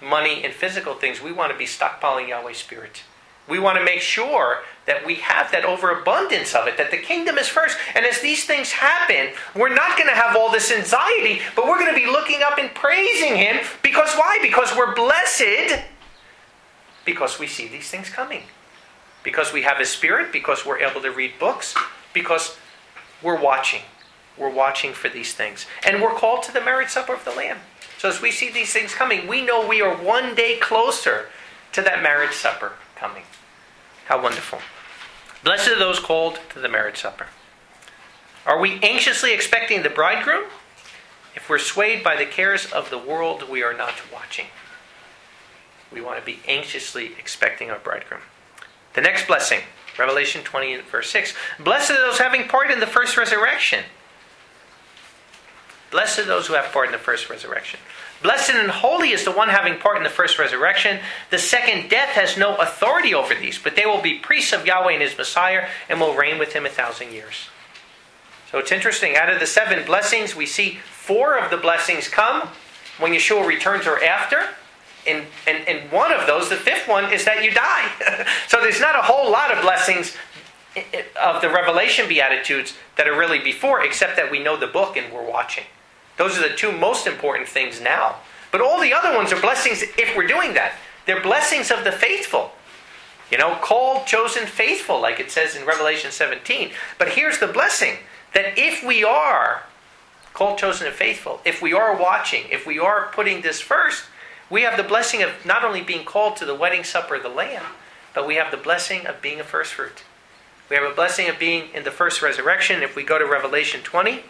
money and physical things. We want to be stockpiling Yahweh's Spirit. We want to make sure that we have that overabundance of it, that the kingdom is first. And as these things happen, we're not going to have all this anxiety, but we're going to be looking up and praising Him. Because why? Because we're blessed. Because we see these things coming. Because we have His Spirit. Because we're able to read books. Because we're watching. We're watching for these things. And we're called to the marriage supper of the Lamb. So as we see these things coming, we know we are one day closer to that marriage supper coming. How wonderful. Blessed are those called to the marriage supper. Are we anxiously expecting the bridegroom? If we're swayed by the cares of the world, we are not watching. We want to be anxiously expecting our bridegroom. The next blessing, Revelation 20 verse 6. Blessed are those having part in the first resurrection. Blessed are those who have part in the first resurrection. Blessed and holy is the one having part in the first resurrection. The second death has no authority over these, but they will be priests of Yahweh and His Messiah and will reign with Him 1,000 years. So it's interesting. Out of the 7 blessings, we see 4 of the blessings come when Yeshua returns or after. And one of those, the 5th one, is that you die. So there's not a whole lot of blessings of the Revelation Beatitudes that are really before, except that we know the book and we're watching. Those are the 2 most important things now. But all the other ones are blessings if we're doing that. They're blessings of the faithful. Called, chosen, faithful, like it says in Revelation 17. But here's the blessing, that if we are called, chosen, and faithful, if we are watching, if we are putting this first, we have the blessing of not only being called to the wedding supper of the Lamb, but we have the blessing of being a first fruit. We have a blessing of being in the first resurrection. If we go to Revelation 20,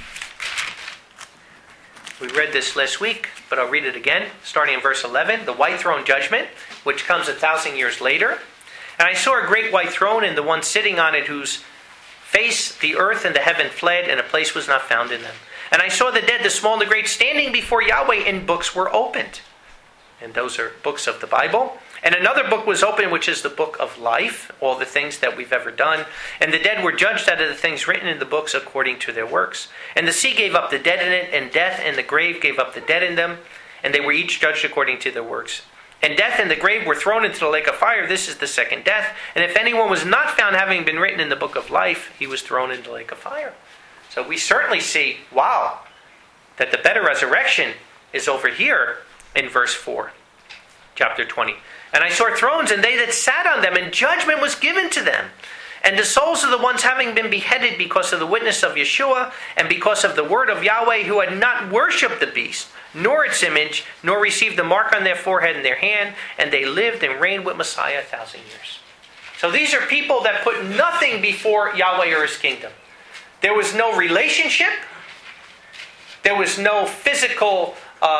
we read this last week, but I'll read it again, starting in verse 11. The white throne judgment, which comes 1,000 years later. And I saw a great white throne, and the one sitting on it, whose face the earth and the heaven fled, and a place was not found in them. And I saw the dead, the small and the great, standing before Yahweh, and books were opened. And those are books of the Bible. And another book was opened, which is the book of life, all the things that we've ever done. And the dead were judged out of the things written in the books according to their works. And the sea gave up the dead in it, and death and the grave gave up the dead in them. And they were each judged according to their works. And death and the grave were thrown into the lake of fire. This is the second death. And if anyone was not found having been written in the book of life, he was thrown into the lake of fire. So we certainly see, wow, that the better resurrection is over here in verse 4, chapter 20. And I saw thrones, and they that sat on them, and judgment was given to them. And the souls of the ones having been beheaded because of the witness of Yeshua, and because of the word of Yahweh, who had not worshipped the beast, nor its image, nor received the mark on their forehead and their hand, and they lived and reigned with Messiah 1,000 years. So these are people that put nothing before Yahweh or His kingdom. There was no relationship. There was no physical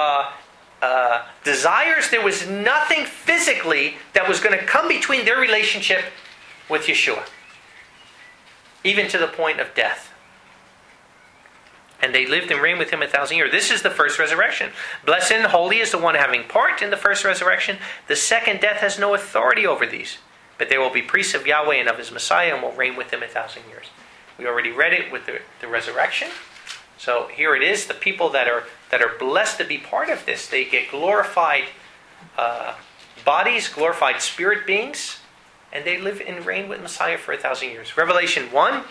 desires. There was nothing physically that was going to come between their relationship with Yeshua, even to the point of death. And they lived and reigned with Him 1,000 years. This is the first resurrection. Blessed and holy is the one having part in the first resurrection. The second death has no authority over these, but they will be priests of Yahweh and of His Messiah, and will reign with Him 1,000 years. We already read it with the resurrection. So here it is, the people that are blessed to be part of this. They get glorified bodies, glorified spirit beings, and they live and reign with Messiah for 1,000 years. Revelation 1,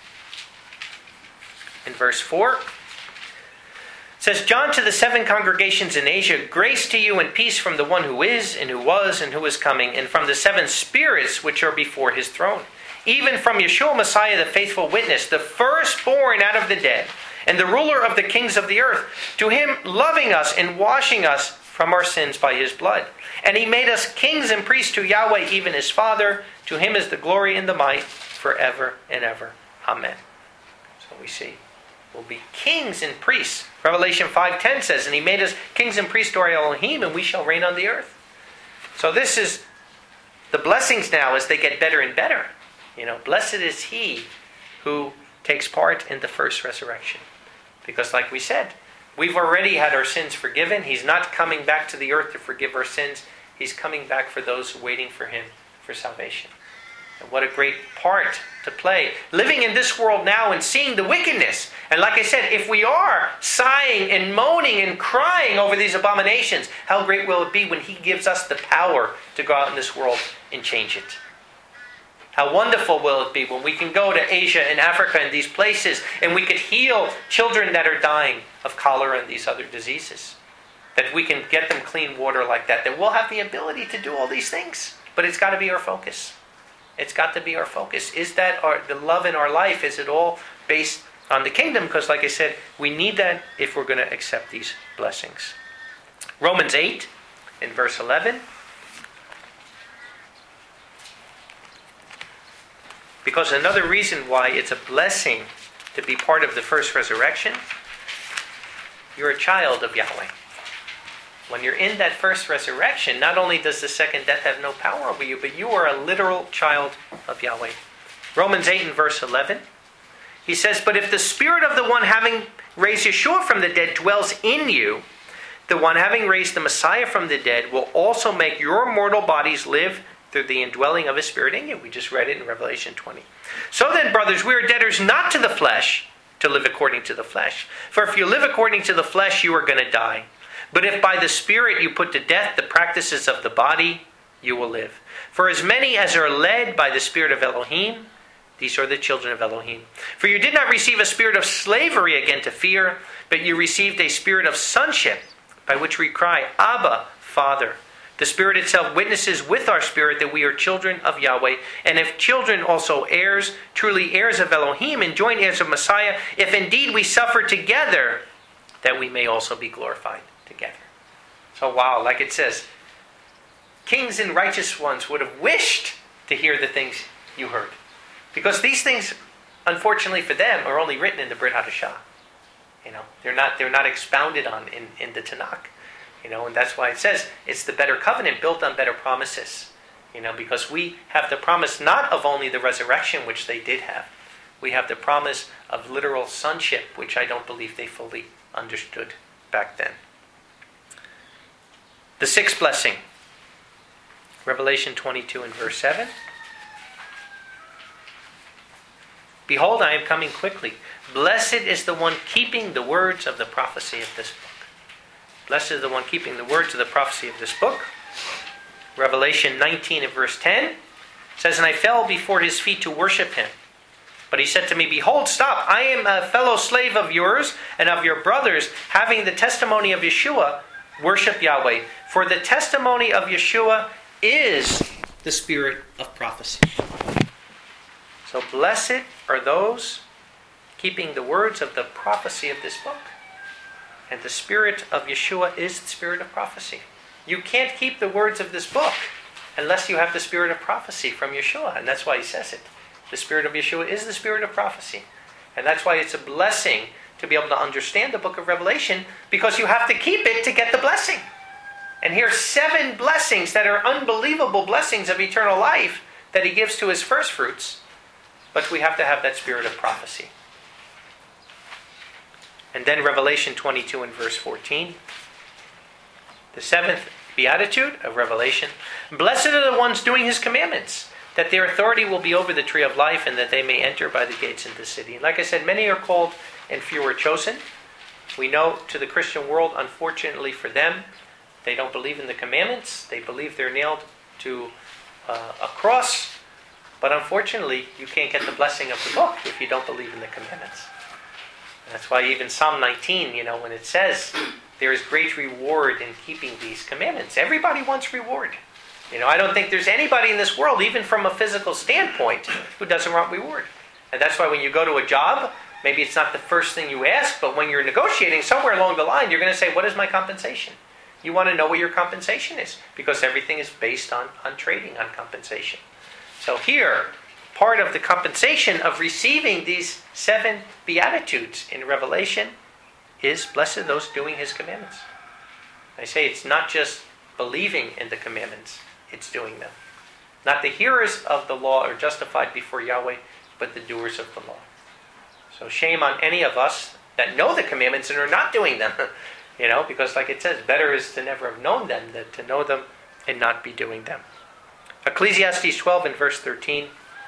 in verse 4, says, John to the 7 congregations in Asia, grace to you and peace from the one who is, and who was, and who is coming, and from the 7 spirits which are before His throne. Even from Yeshua Messiah, the faithful witness, the firstborn out of the dead, and the ruler of the kings of the earth, to Him loving us and washing us from our sins by His blood. And He made us kings and priests to Yahweh, even His Father. To Him is the glory and the might forever and ever. Amen. So we see, we'll be kings and priests. Revelation 5:10 says, and He made us kings and priests to our Elohim, and we shall reign on the earth. So this is the blessings now as they get better and better. Blessed is he who takes part in the first resurrection. Because like we said, we've already had our sins forgiven. He's not coming back to the earth to forgive our sins. He's coming back for those waiting for Him for salvation. And what a great part to play. Living in this world now and seeing the wickedness. And like I said, if we are sighing and moaning and crying over these abominations, how great will it be when He gives us the power to go out in this world and change it? How wonderful will it be when we can go to Asia and Africa and these places and we could heal children that are dying of cholera and these other diseases. That we can get them clean water like that. That we'll have the ability to do all these things. But it's got to be our focus. It's got to be our focus. Is that the love in our life? Is it all based on the kingdom? Because like I said, we need that if we're going to accept these blessings. Romans 8 in verse 11. Because another reason why it's a blessing to be part of the first resurrection, you're a child of Yahweh. When you're in that first resurrection, not only does the second death have no power over you, but you are a literal child of Yahweh. Romans 8 and verse 11, he says, "But if the spirit of the one having raised Yeshua from the dead dwells in you, the one having raised the Messiah from the dead will also make your mortal bodies live through the indwelling of His Spirit in you." We just read it in Revelation 20. "So then, brothers, we are debtors not to the flesh, to live according to the flesh. For if you live according to the flesh, you are going to die. But if by the Spirit you put to death the practices of the body, you will live. For as many as are led by the Spirit of Elohim, these are the children of Elohim. For you did not receive a spirit of slavery again to fear, but you received a spirit of sonship, by which we cry, Abba, Father. The Spirit itself witnesses with our spirit that we are children of Yahweh. And if children, also heirs, truly heirs of Elohim, and joint heirs of Messiah, if indeed we suffer together, that we may also be glorified together." So wow, like it says, kings and righteous ones would have wished to hear the things you heard. Because these things, unfortunately for them, are only written in the Brit Hadashah. They're not expounded on in the Tanakh. And that's why it says it's the better covenant built on better promises. Because we have the promise not of only the resurrection, which they did have. We have the promise of literal sonship, which I don't believe they fully understood back then. The sixth blessing, Revelation 22 and verse 7. "Behold, I am coming quickly. Blessed is the one keeping the words of the prophecy of this book." Blessed is the one keeping the words of the prophecy of this book. Revelation 19 and verse 10 says, "And I fell before His feet to worship Him. But He said to me, Behold, stop, I am a fellow slave of yours and of your brothers, having the testimony of Yeshua. Worship Yahweh. For the testimony of Yeshua is the spirit of prophecy." So blessed are those keeping the words of the prophecy of this book. And the spirit of Yeshua is the spirit of prophecy. You can't keep the words of this book unless you have the spirit of prophecy from Yeshua. And that's why he says it. The spirit of Yeshua is the spirit of prophecy. And that's why it's a blessing to be able to understand the book of Revelation, because you have to keep it to get the blessing. And here's 7 blessings that are unbelievable blessings of eternal life that He gives to His first fruits. But we have to have that spirit of prophecy. And then Revelation 22 and verse 14. The 7th beatitude of Revelation. "Blessed are the ones doing His commandments, that their authority will be over the tree of life, and that they may enter by the gates into the city." And like I said, many are called and few are chosen. We know to the Christian world, unfortunately for them, they don't believe in the commandments. They believe they're nailed to a cross. But unfortunately, you can't get the blessing of the book if you don't believe in the commandments. And that's why even Psalm 19, when it says there is great reward in keeping these commandments. Everybody wants reward. I don't think there's anybody in this world, even from a physical standpoint, who doesn't want reward. And that's why when you go to a job, maybe it's not the first thing you ask, but when you're negotiating somewhere along the line, you're going to say, what is my compensation? You want to know what your compensation is, because everything is based on trading, on compensation. So here, part of the compensation of receiving these 7 beatitudes in Revelation is blessed are those doing His commandments. I say it's not just believing in the commandments, it's doing them. Not the hearers of the law are justified before Yahweh, but the doers of the law. So shame on any of us that know the commandments and are not doing them. Because like it says, better is to never have known them than to know them and not be doing them. Ecclesiastes 12 and verse 13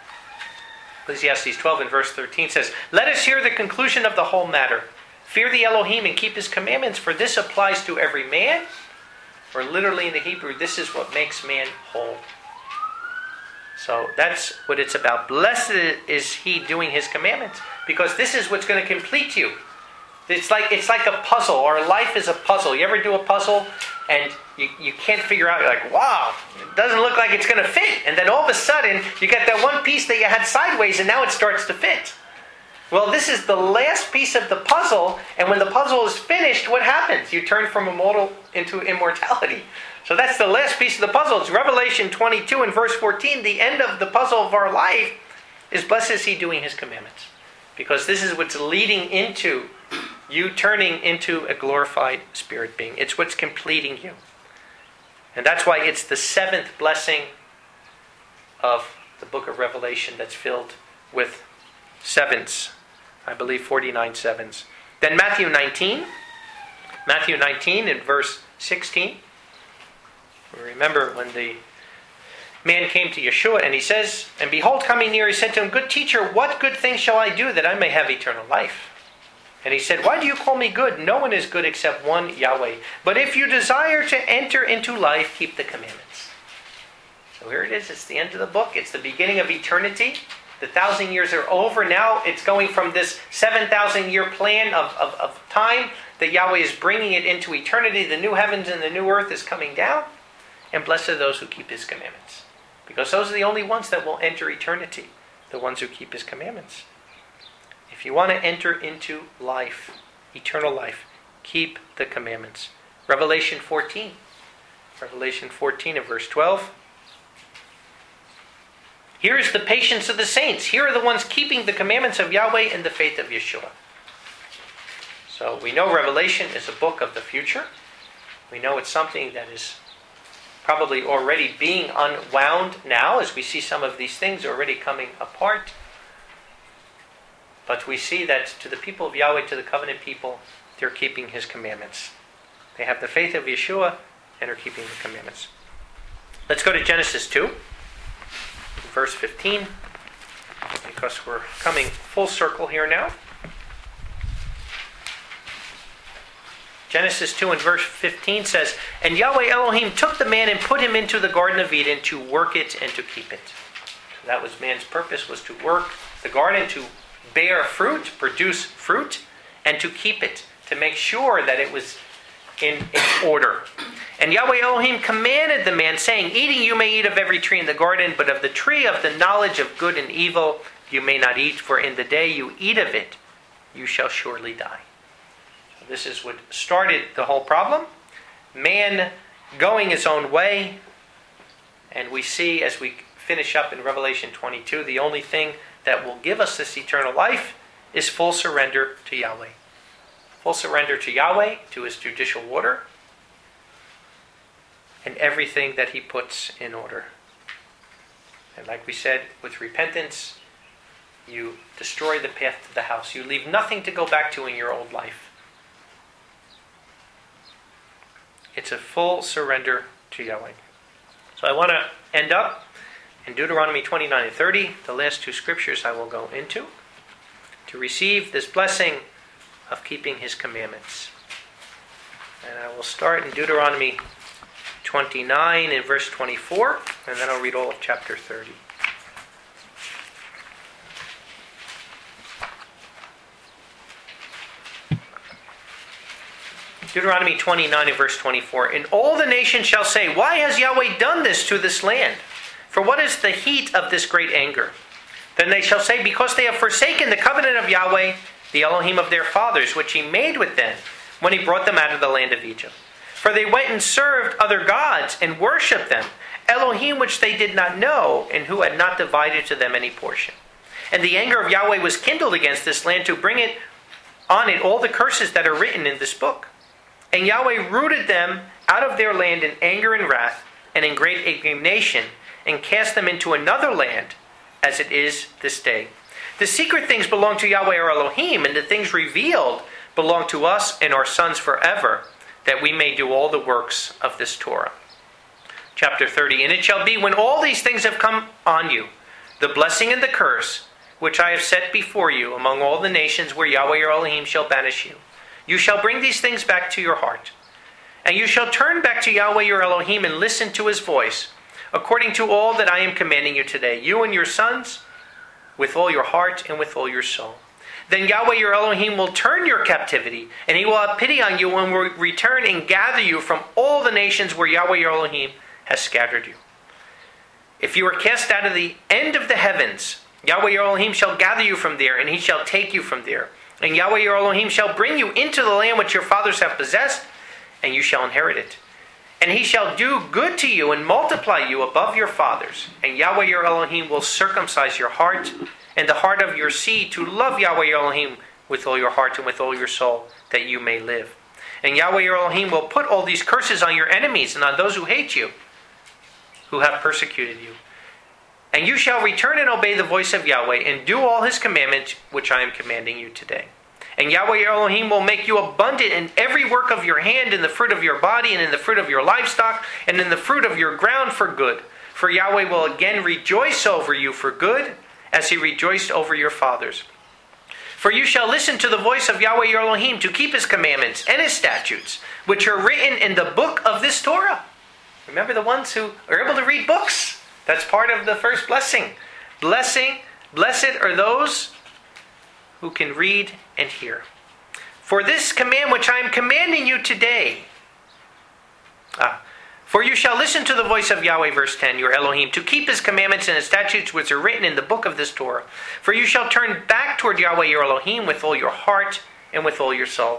Ecclesiastes 12 and verse 13 says, "Let us hear the conclusion of the whole matter. Fear the Elohim and keep his commandments, for this applies to every man." Or literally in the Hebrew, this is what makes man whole. So that's what it's about. Blessed is he doing his commandments, because this is what's going to complete you. It's like a puzzle. Our life is a puzzle. You ever do a puzzle and you can't figure out, you're like, wow, it doesn't look like it's going to fit. And then all of a sudden, you get that one piece that you had sideways and now it starts to fit. Well, this is the last piece of the puzzle, and when the puzzle is finished, what happens? You turn from immortal into immortality. So that's the last piece of the puzzle. It's Revelation 22 and verse 14. The end of the puzzle of our life is blessed is he doing his commandments. Because this is what's leading into you turning into a glorified spirit being. It's what's completing you. And that's why it's the seventh blessing of the book of Revelation that's filled with sevens. I believe 49 sevens. Then Matthew 19 in verse 16. Remember when the man came to Yeshua and he says, "And behold, coming near, he said to him, 'Good teacher, what good thing shall I do that I may have eternal life?' And he said, 'Why do you call me good? No one is good except one, Yahweh. But if you desire to enter into life, keep the commandments.'" So here it is. It's the end of the book. It's the beginning of eternity. The 1,000 years are over. Now it's going from this 7,000-year plan of time that Yahweh is bringing it into eternity. The new heavens and the new earth is coming down. And blessed are those who keep his commandments. Because those are the only ones that will enter eternity. The ones who keep his commandments. If you want to enter into life, eternal life, keep the commandments. Revelation 14. Revelation 14 and verse 12. "Here is the patience of the saints. Here are the ones keeping the commandments of Yahweh and the faith of Yeshua." So we know Revelation is a book of the future. We know it's something that is probably already being unwound now, as we see some of these things already coming apart. But we see that to the people of Yahweh, to the covenant people, they're keeping his commandments. They have the faith of Yeshua and are keeping the commandments. Let's go to Genesis 2, verse 15, because we're coming full circle here now. Genesis 2 and verse 15 says, "And Yahweh Elohim took the man and put him into the Garden of Eden to work it and to keep it." So that was man's purpose, was to work the garden, to bear fruit, produce fruit, and to keep it, to make sure that it was in order. "And Yahweh Elohim commanded the man, saying, 'Eating you may eat of every tree in the garden, but of the tree of the knowledge of good and evil you may not eat, for in the day you eat of it, you shall surely die.'" This is what started the whole problem. Man going his own way. And we see as we finish up in Revelation 22, the only thing that will give us this eternal life is full surrender to Yahweh. Full surrender to Yahweh, to his judicial order, and everything that he puts in order. And like we said, with repentance, you destroy the path to the house. You leave nothing to go back to in your old life. It's a full surrender to Yahweh. So I want to end up in Deuteronomy 29 and 30, the last two scriptures I will go into, to receive this blessing of keeping his commandments. And I will start in Deuteronomy 29 and verse 24, and then I'll read all of chapter 30. Deuteronomy 29 and verse 24. "And all the nations shall say, 'Why has Yahweh done this to this land? For what is the heat of this great anger?' Then they shall say, 'Because they have forsaken the covenant of Yahweh, the Elohim of their fathers, which he made with them when he brought them out of the land of Egypt. For they went and served other gods and worshipped them, Elohim which they did not know, and who had not divided to them any portion. And the anger of Yahweh was kindled against this land to bring it on it all the curses that are written in this book. And Yahweh rooted them out of their land in anger and wrath, and in great indignation, and cast them into another land, as it is this day. The secret things belong to Yahweh our Elohim, and the things revealed belong to us and our sons forever, that we may do all the works of this Torah." Chapter 30. "And it shall be when all these things have come on you, the blessing and the curse, which I have set before you among all the nations where Yahweh your Elohim shall banish you. You shall bring these things back to your heart. And you shall turn back to Yahweh your Elohim and listen to his voice, according to all that I am commanding you today, you and your sons, with all your heart and with all your soul. Then Yahweh your Elohim will turn your captivity, and he will have pity on you and will return and gather you from all the nations where Yahweh your Elohim has scattered you. If you are cast out of the end of the heavens, Yahweh your Elohim shall gather you from there, and he shall take you from there. And Yahweh your Elohim shall bring you into the land which your fathers have possessed, and you shall inherit it. And he shall do good to you and multiply you above your fathers. And Yahweh your Elohim will circumcise your heart and the heart of your seed to love Yahweh your Elohim with all your heart and with all your soul, that you may live. And Yahweh your Elohim will put all these curses on your enemies and on those who hate you, who have persecuted you. And you shall return and obey the voice of Yahweh and do all his commandments which I am commanding you today. And Yahweh your Elohim will make you abundant in every work of your hand, in the fruit of your body, and in the fruit of your livestock, and in the fruit of your ground for good. For Yahweh will again rejoice over you for good, as he rejoiced over your fathers. For you shall listen to the voice of Yahweh your Elohim to keep his commandments and his statutes, which are written in the book of this Torah. Remember the ones who are able to read books? That's part of the first blessing. Blessed are those who can read and hear. For this command which I am commanding you today. For you shall listen to the voice of Yahweh, verse 10, your Elohim, to keep his commandments and his statutes which are written in the book of this Torah. For you shall turn back toward Yahweh your Elohim with all your heart and with all your soul.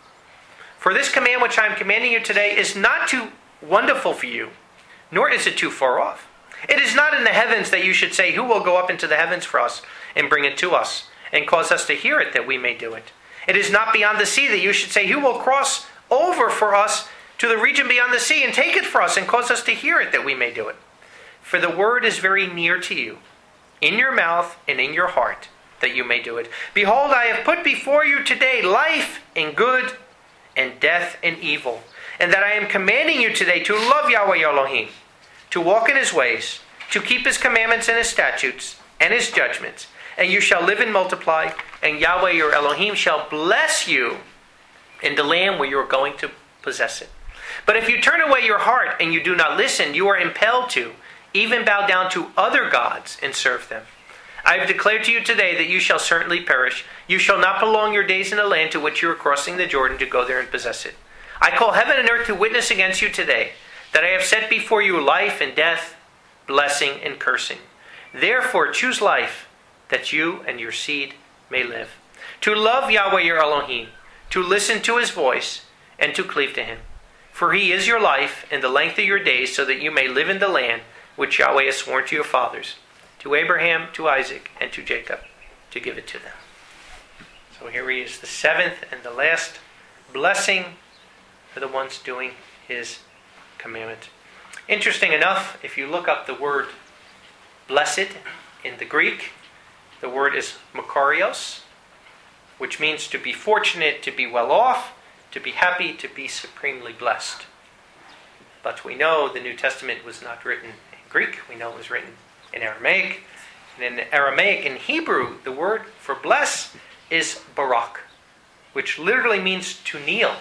For this command which I am commanding you today is not too wonderful for you, nor is it too far off. It is not in the heavens that you should say, who will go up into the heavens for us and bring it to us, and cause us to hear it, that we may do it. It is not beyond the sea that you should say, who will cross over for us to the region beyond the sea and take it for us and cause us to hear it, that we may do it. For the word is very near to you, in your mouth and in your heart, that you may do it. Behold, I have put before you today life and good, and death and evil, and that I am commanding you today to love Yahweh your Elohim, to walk in his ways, to keep his commandments and his statutes and his judgments, and you shall live and multiply, and Yahweh your Elohim shall bless you in the land where you are going to possess it. But if you turn away your heart and you do not listen, you are impelled to even bow down to other gods and serve them. I have declared to you today that you shall certainly perish. You shall not prolong your days in the land to which you are crossing the Jordan to go there and possess it. I call heaven and earth to witness against you today, that I have set before you life and death, blessing and cursing. Therefore choose life, that you and your seed may live. To love Yahweh your Elohim, to listen to his voice, and to cleave to him. For he is your life and the length of your days, so that you may live in the land which Yahweh has sworn to your fathers, to Abraham, to Isaac, and to Jacob, to give it to them. So here he is, the seventh and the last blessing for the ones doing his commandment. Interesting enough, if you look up the word blessed in the Greek, the word is makarios, which means to be fortunate, to be well off, to be happy, to be supremely blessed. But we know the New Testament was not written in Greek. We know it was written in Aramaic. And in Aramaic, in Hebrew, the word for bless is barak, which literally means to kneel.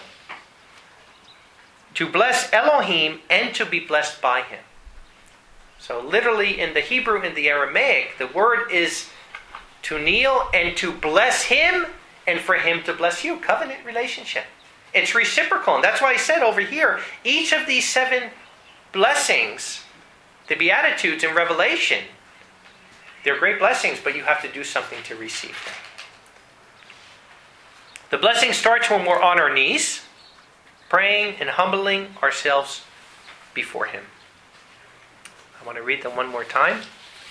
To bless Elohim and to be blessed by him. So literally in the Hebrew and the Aramaic, the word is to kneel and to bless him and for him to bless you. Covenant relationship. It's reciprocal. And that's why I said over here, each of these 7 blessings, the Beatitudes in Revelation, they're great blessings, but you have to do something to receive them. The blessing starts when we're on our knees, praying and humbling ourselves before him. I want to read them one more time.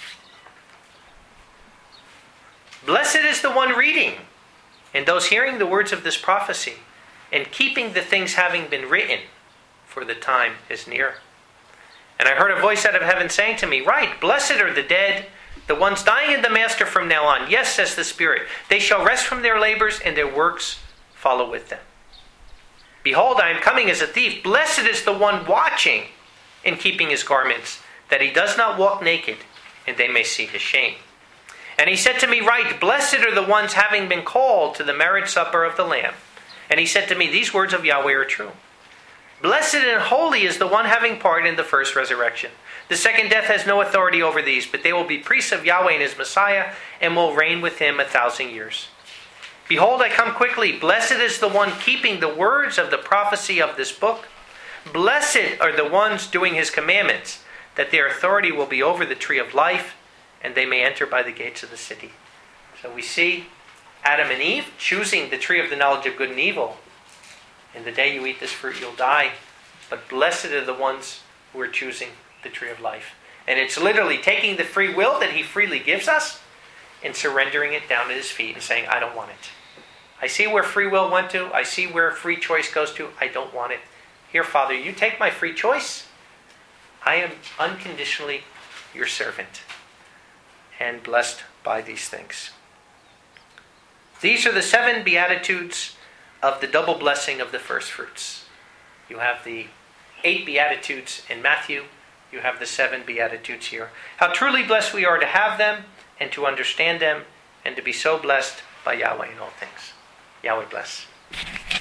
Blessed is the one reading, and those hearing the words of this prophecy, and keeping the things having been written, for the time is near. And I heard a voice out of heaven saying to me, Write, blessed are the dead, the ones dying in the Master from now on. Yes, says the Spirit, they shall rest from their labors, and their works follow with them. Behold, I am coming as a thief. Blessed is the one watching and keeping his garments, that he does not walk naked, and they may see his shame. And he said to me, write, blessed are the ones having been called to the marriage supper of the Lamb. And he said to me, these words of Yahweh are true. Blessed and holy is the one having part in the first resurrection. The second death has no authority over these, but they will be priests of Yahweh and his Messiah, and will reign with him 1,000 years. Behold, I come quickly. Blessed is the one keeping the words of the prophecy of this book. Blessed are the ones doing his commandments, that their authority will be over the tree of life, and they may enter by the gates of the city. So we see Adam and Eve choosing the tree of the knowledge of good and evil. In the day you eat this fruit, you'll die. But blessed are the ones who are choosing the tree of life. And it's literally taking the free will that he freely gives us and surrendering it down at his feet and saying, I don't want it. I see where free will went to. I see where free choice goes to. I don't want it. Here, Father, you take my free choice. I am unconditionally your servant and blessed by these things. These are the 7 Beatitudes of the double blessing of the first fruits. You have the 8 Beatitudes in Matthew. You have the 7 Beatitudes here. How truly blessed we are to have them and to understand them and to be so blessed by Yahweh in all things. Yahweh bless.